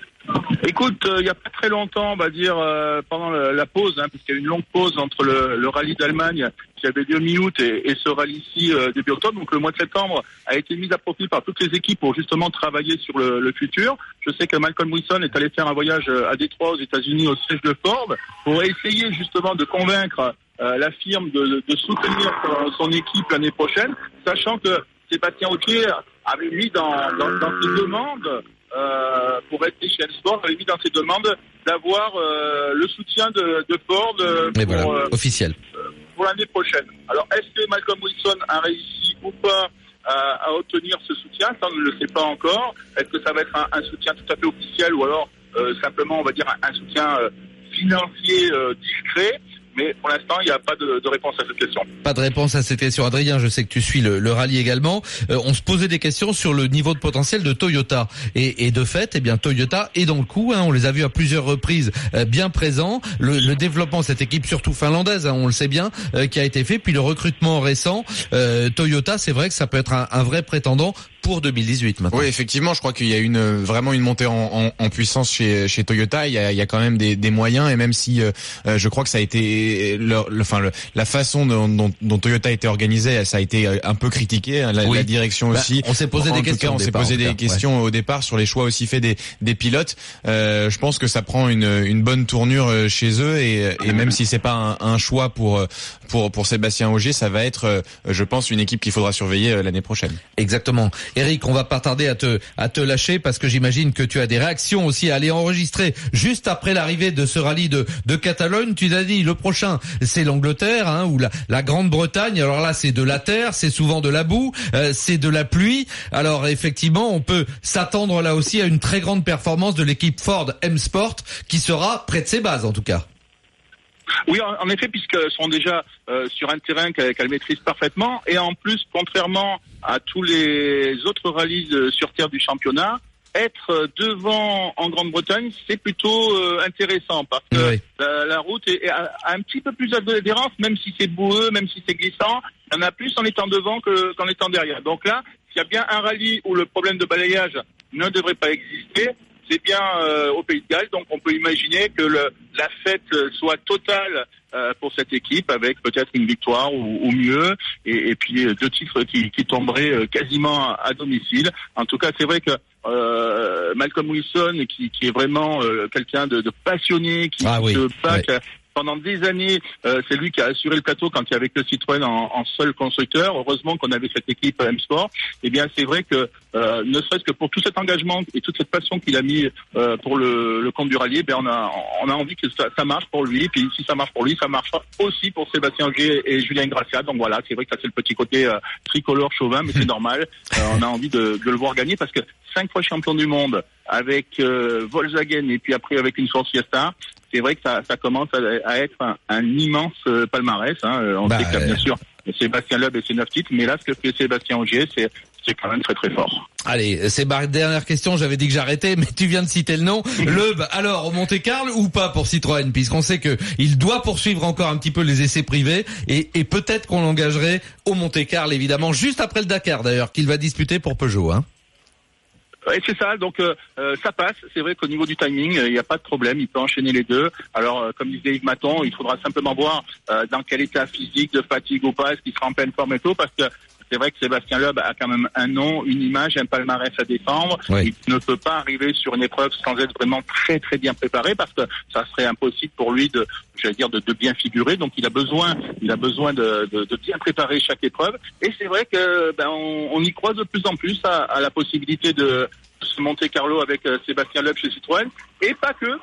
Écoute, euh, il y a pas très longtemps, on va dire euh, pendant le, la pause, hein, puisqu'il y a eu une longue pause entre le, le rallye d'Allemagne qui avait lieu mi-août et, et ce rallye-ci euh, début octobre. Donc le mois de septembre a été mis à profit par toutes les équipes pour justement travailler sur le, le futur. Je sais que Malcolm Wilson est allé faire un voyage à Détroit aux États-Unis au siège de Ford pour essayer justement de convaincre euh, la firme de, de soutenir son, son équipe l'année prochaine, sachant que Sébastien Ogier avait mis dans, dans, dans ses demandes Euh, pour être chez M Sport, avait mis dans ses demandes d'avoir euh, le soutien de, de Ford euh, pour, voilà, euh, officiel. Euh, pour l'année prochaine. Alors, est-ce que Malcolm Wilson a réussi ou pas à, à obtenir ce soutien? Ça, on ne le sait pas encore. Est-ce que ça va être un, un soutien tout à fait officiel ou alors euh, simplement, on va dire, un, un soutien euh, financier euh, discret? Mais pour l'instant, il n'y a pas de, de réponse à cette question. Pas de réponse à cette question. Adrien, je sais que tu suis le, le rallye également. Euh, on se posait des questions sur le niveau de potentiel de Toyota. Et, et de fait, eh bien, Toyota est dans le coup. Hein, on les a vus à plusieurs reprises euh, bien présents. Le, le développement de cette équipe, surtout finlandaise, hein, on le sait bien, euh, qui a été fait. Puis le recrutement récent, euh, Toyota, c'est vrai que ça peut être un, un vrai prétendant pour deux mille dix-huit maintenant. Oui, effectivement, je crois qu'il y a une vraiment une montée en, en, en puissance chez, chez Toyota. Il y a, il y a quand même des, des moyens, et même si euh, je crois que ça a été, le, le, enfin le, la façon dont, dont, dont Toyota a été organisée, ça a été un peu critiqué. La, oui. la direction bah, aussi. On s'est posé en, des en questions. Cas, on s'est départ, posé des cas, questions ouais. au départ sur les choix aussi faits des, des pilotes. Euh, je pense que ça prend une, une bonne tournure chez eux, et, et même si c'est pas un, un choix pour pour pour Sébastien Ogier, ça va être, je pense, une équipe qu'il faudra surveiller l'année prochaine. Exactement. Eric, on va pas tarder à te à te lâcher parce que j'imagine que tu as des réactions aussi à aller enregistrer juste après l'arrivée de ce rallye de de Catalogne. Tu t'as dit le prochain c'est l'Angleterre, hein, ou la la Grande-Bretagne. Alors là c'est de la terre, c'est souvent de la boue, euh, c'est de la pluie. Alors effectivement on peut s'attendre là aussi à une très grande performance de l'équipe Ford M Sport qui sera près de ses bases en tout cas. Oui, en effet, puisqu'elles sont déjà euh, sur un terrain qu'elles, qu'elles maîtrisent parfaitement, et en plus, contrairement à tous les autres rallyes euh, sur terre du championnat, être devant en Grande-Bretagne, c'est plutôt euh, intéressant, parce que oui. la, la route est, est, a un petit peu plus d'adhérence, même si c'est boueux, même si c'est glissant, il y en a plus en étant devant que, qu'en étant derrière. Donc là, s'il y a bien un rallye où le problème de balayage ne devrait pas exister, c'est bien euh, au Pays de Galles, donc on peut imaginer que le, la fête soit totale euh, pour cette équipe, avec peut-être une victoire ou, ou mieux, et, et puis deux titres qui, qui tomberaient euh, quasiment à, à domicile. En tout cas, c'est vrai que euh, Malcolm Wilson, qui, qui est vraiment euh, quelqu'un de, de passionné, qui ah oui, se bat ouais. pendant des années, euh, c'est lui qui a assuré le plateau quand il y avait que le Citroën en, en seul constructeur. Heureusement qu'on avait cette équipe M Sport. Eh bien, c'est vrai que euh, ne serait-ce que pour tout cet engagement et toute cette passion qu'il a mis euh, pour le, le compte du rallye, ben on a on a envie que ça, ça marche pour lui. Et puis si ça marche pour lui, ça marchera aussi pour Sébastien Ogier et Julien Ingrassia. Donc voilà, c'est vrai que ça c'est le petit côté euh, tricolore chauvin, mais c'est normal. Euh, on a envie de, de le voir gagner parce que cinq fois champion du monde avec euh, Volkswagen et puis après avec une Ford Fiesta. C'est vrai que ça, ça commence à, à être un, un immense euh, palmarès. Hein. On bah, sait qu'il y a bien sûr Sébastien Loeb et ses neuf titres, mais là, ce que fait Sébastien Ogier, c'est c'est quand même très très fort. Allez, c'est ma dernière question, j'avais dit que j'arrêtais, mais tu viens de citer le nom. Loeb, alors, au Monte-Carlo ou pas pour Citroën, puisqu'on sait que il doit poursuivre encore un petit peu les essais privés, et, et peut-être qu'on l'engagerait au Monte-Carlo, évidemment, juste après le Dakar d'ailleurs, qu'il va disputer pour Peugeot, hein. Oui, c'est ça. Donc euh, euh, ça passe. C'est vrai qu'au niveau du timing, il n'y a pas de problème. Il peut enchaîner les deux. Alors, euh, comme disait Yves Maton, il faudra simplement voir euh, dans quel état physique, de fatigue ou pas, est-ce qu'il sera en pleine forme et tout, parce que c'est vrai que Sébastien Loeb a quand même un nom, une image, un palmarès à défendre. Oui. Il ne peut pas arriver sur une épreuve sans être vraiment très très bien préparé, parce que ça serait impossible pour lui de, j'allais dire, de, de bien figurer. Donc il a besoin, il a besoin de, de, de bien préparer chaque épreuve. Et c'est vrai que ben on, on y croit de plus en plus à, à la possibilité de se Monte Carlo avec euh, Sébastien Loeb chez Citroën, et pas que.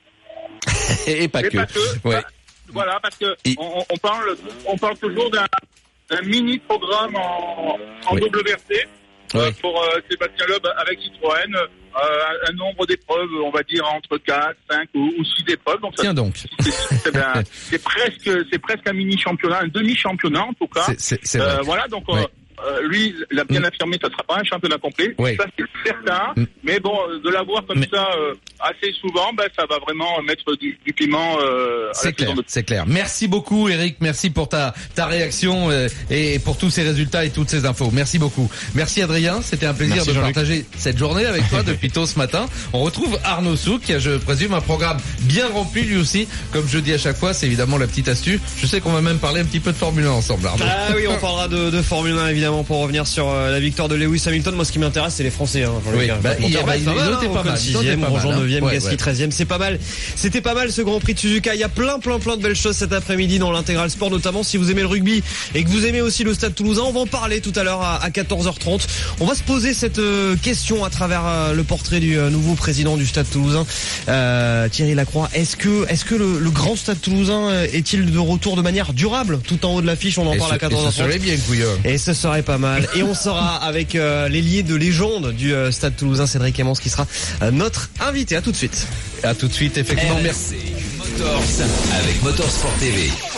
et, et pas et que. Pas que. Ouais. Bah, voilà, parce que et... on, on parle, on parle toujours d'un un mini programme en, en oui. W R C oui. euh, pour euh, Sébastien Loeb avec Citroën, euh, un nombre d'épreuves, on va dire entre quatre, cinq ou, ou six épreuves. Donc ça, Tiens donc. C'est, c'est, ben, c'est presque, c'est presque un mini championnat, un demi championnat en tout cas. C'est, c'est, c'est euh, voilà, donc. Oui. Euh, Euh, lui, il a bien mmh. affirmé, ça sera pas un championnat complet. Oui. Ça, c'est certain. Mmh. Mais bon, de l'avoir comme Mais... ça euh, assez souvent, ben, ça va vraiment mettre du, du piment. Euh, c'est à la clair, de... c'est clair. Merci beaucoup, Eric. Merci pour ta ta réaction euh, et pour tous ces résultats et toutes ces infos. Merci beaucoup. Merci, Adrien. C'était un plaisir Merci, de Jean-Luc. partager cette journée avec toi depuis tôt ce matin. On retrouve Arnaud Souk, qui a, je présume, un programme bien rempli lui aussi. Comme je dis à chaque fois, c'est évidemment la petite astuce. Je sais qu'on va même parler un petit peu de Formule un ensemble, Arnaud. Ah oui, on parlera de, de Formule un évidemment pour revenir sur la victoire de Lewis Hamilton. Moi, ce qui m'intéresse, c'est les Français. Hein, oui, bah, il, bah, il, il notait pas mal. sixième, Grosjean neuvième, Gasly treizième. C'est pas mal. C'était pas mal ce Grand Prix de Suzuka. Il y a plein, plein, plein de belles choses cet après-midi dans l'intégral sport, notamment si vous aimez le rugby et que vous aimez aussi le Stade Toulousain. On va en parler tout à l'heure à, à quatorze heures trente. On va se poser cette euh, question à travers euh, le portrait du euh, nouveau président du Stade Toulousain, euh, Thierry Lacroix. Est-ce que, est-ce que le, le grand Stade Toulousain euh, est-il de retour de manière durable? Tout en haut de l'affiche, on en et parle ce, à quatorze heures trente. Et ce serait bien, couillon. Et ce serait pas mal. Et on sera avec euh, l'ailier de légende du euh, Stade Toulousain, Cédric Emmons, qui sera euh, notre invité. À tout de suite. À tout de suite, effectivement. Merci. Motors avec Motorsport T V.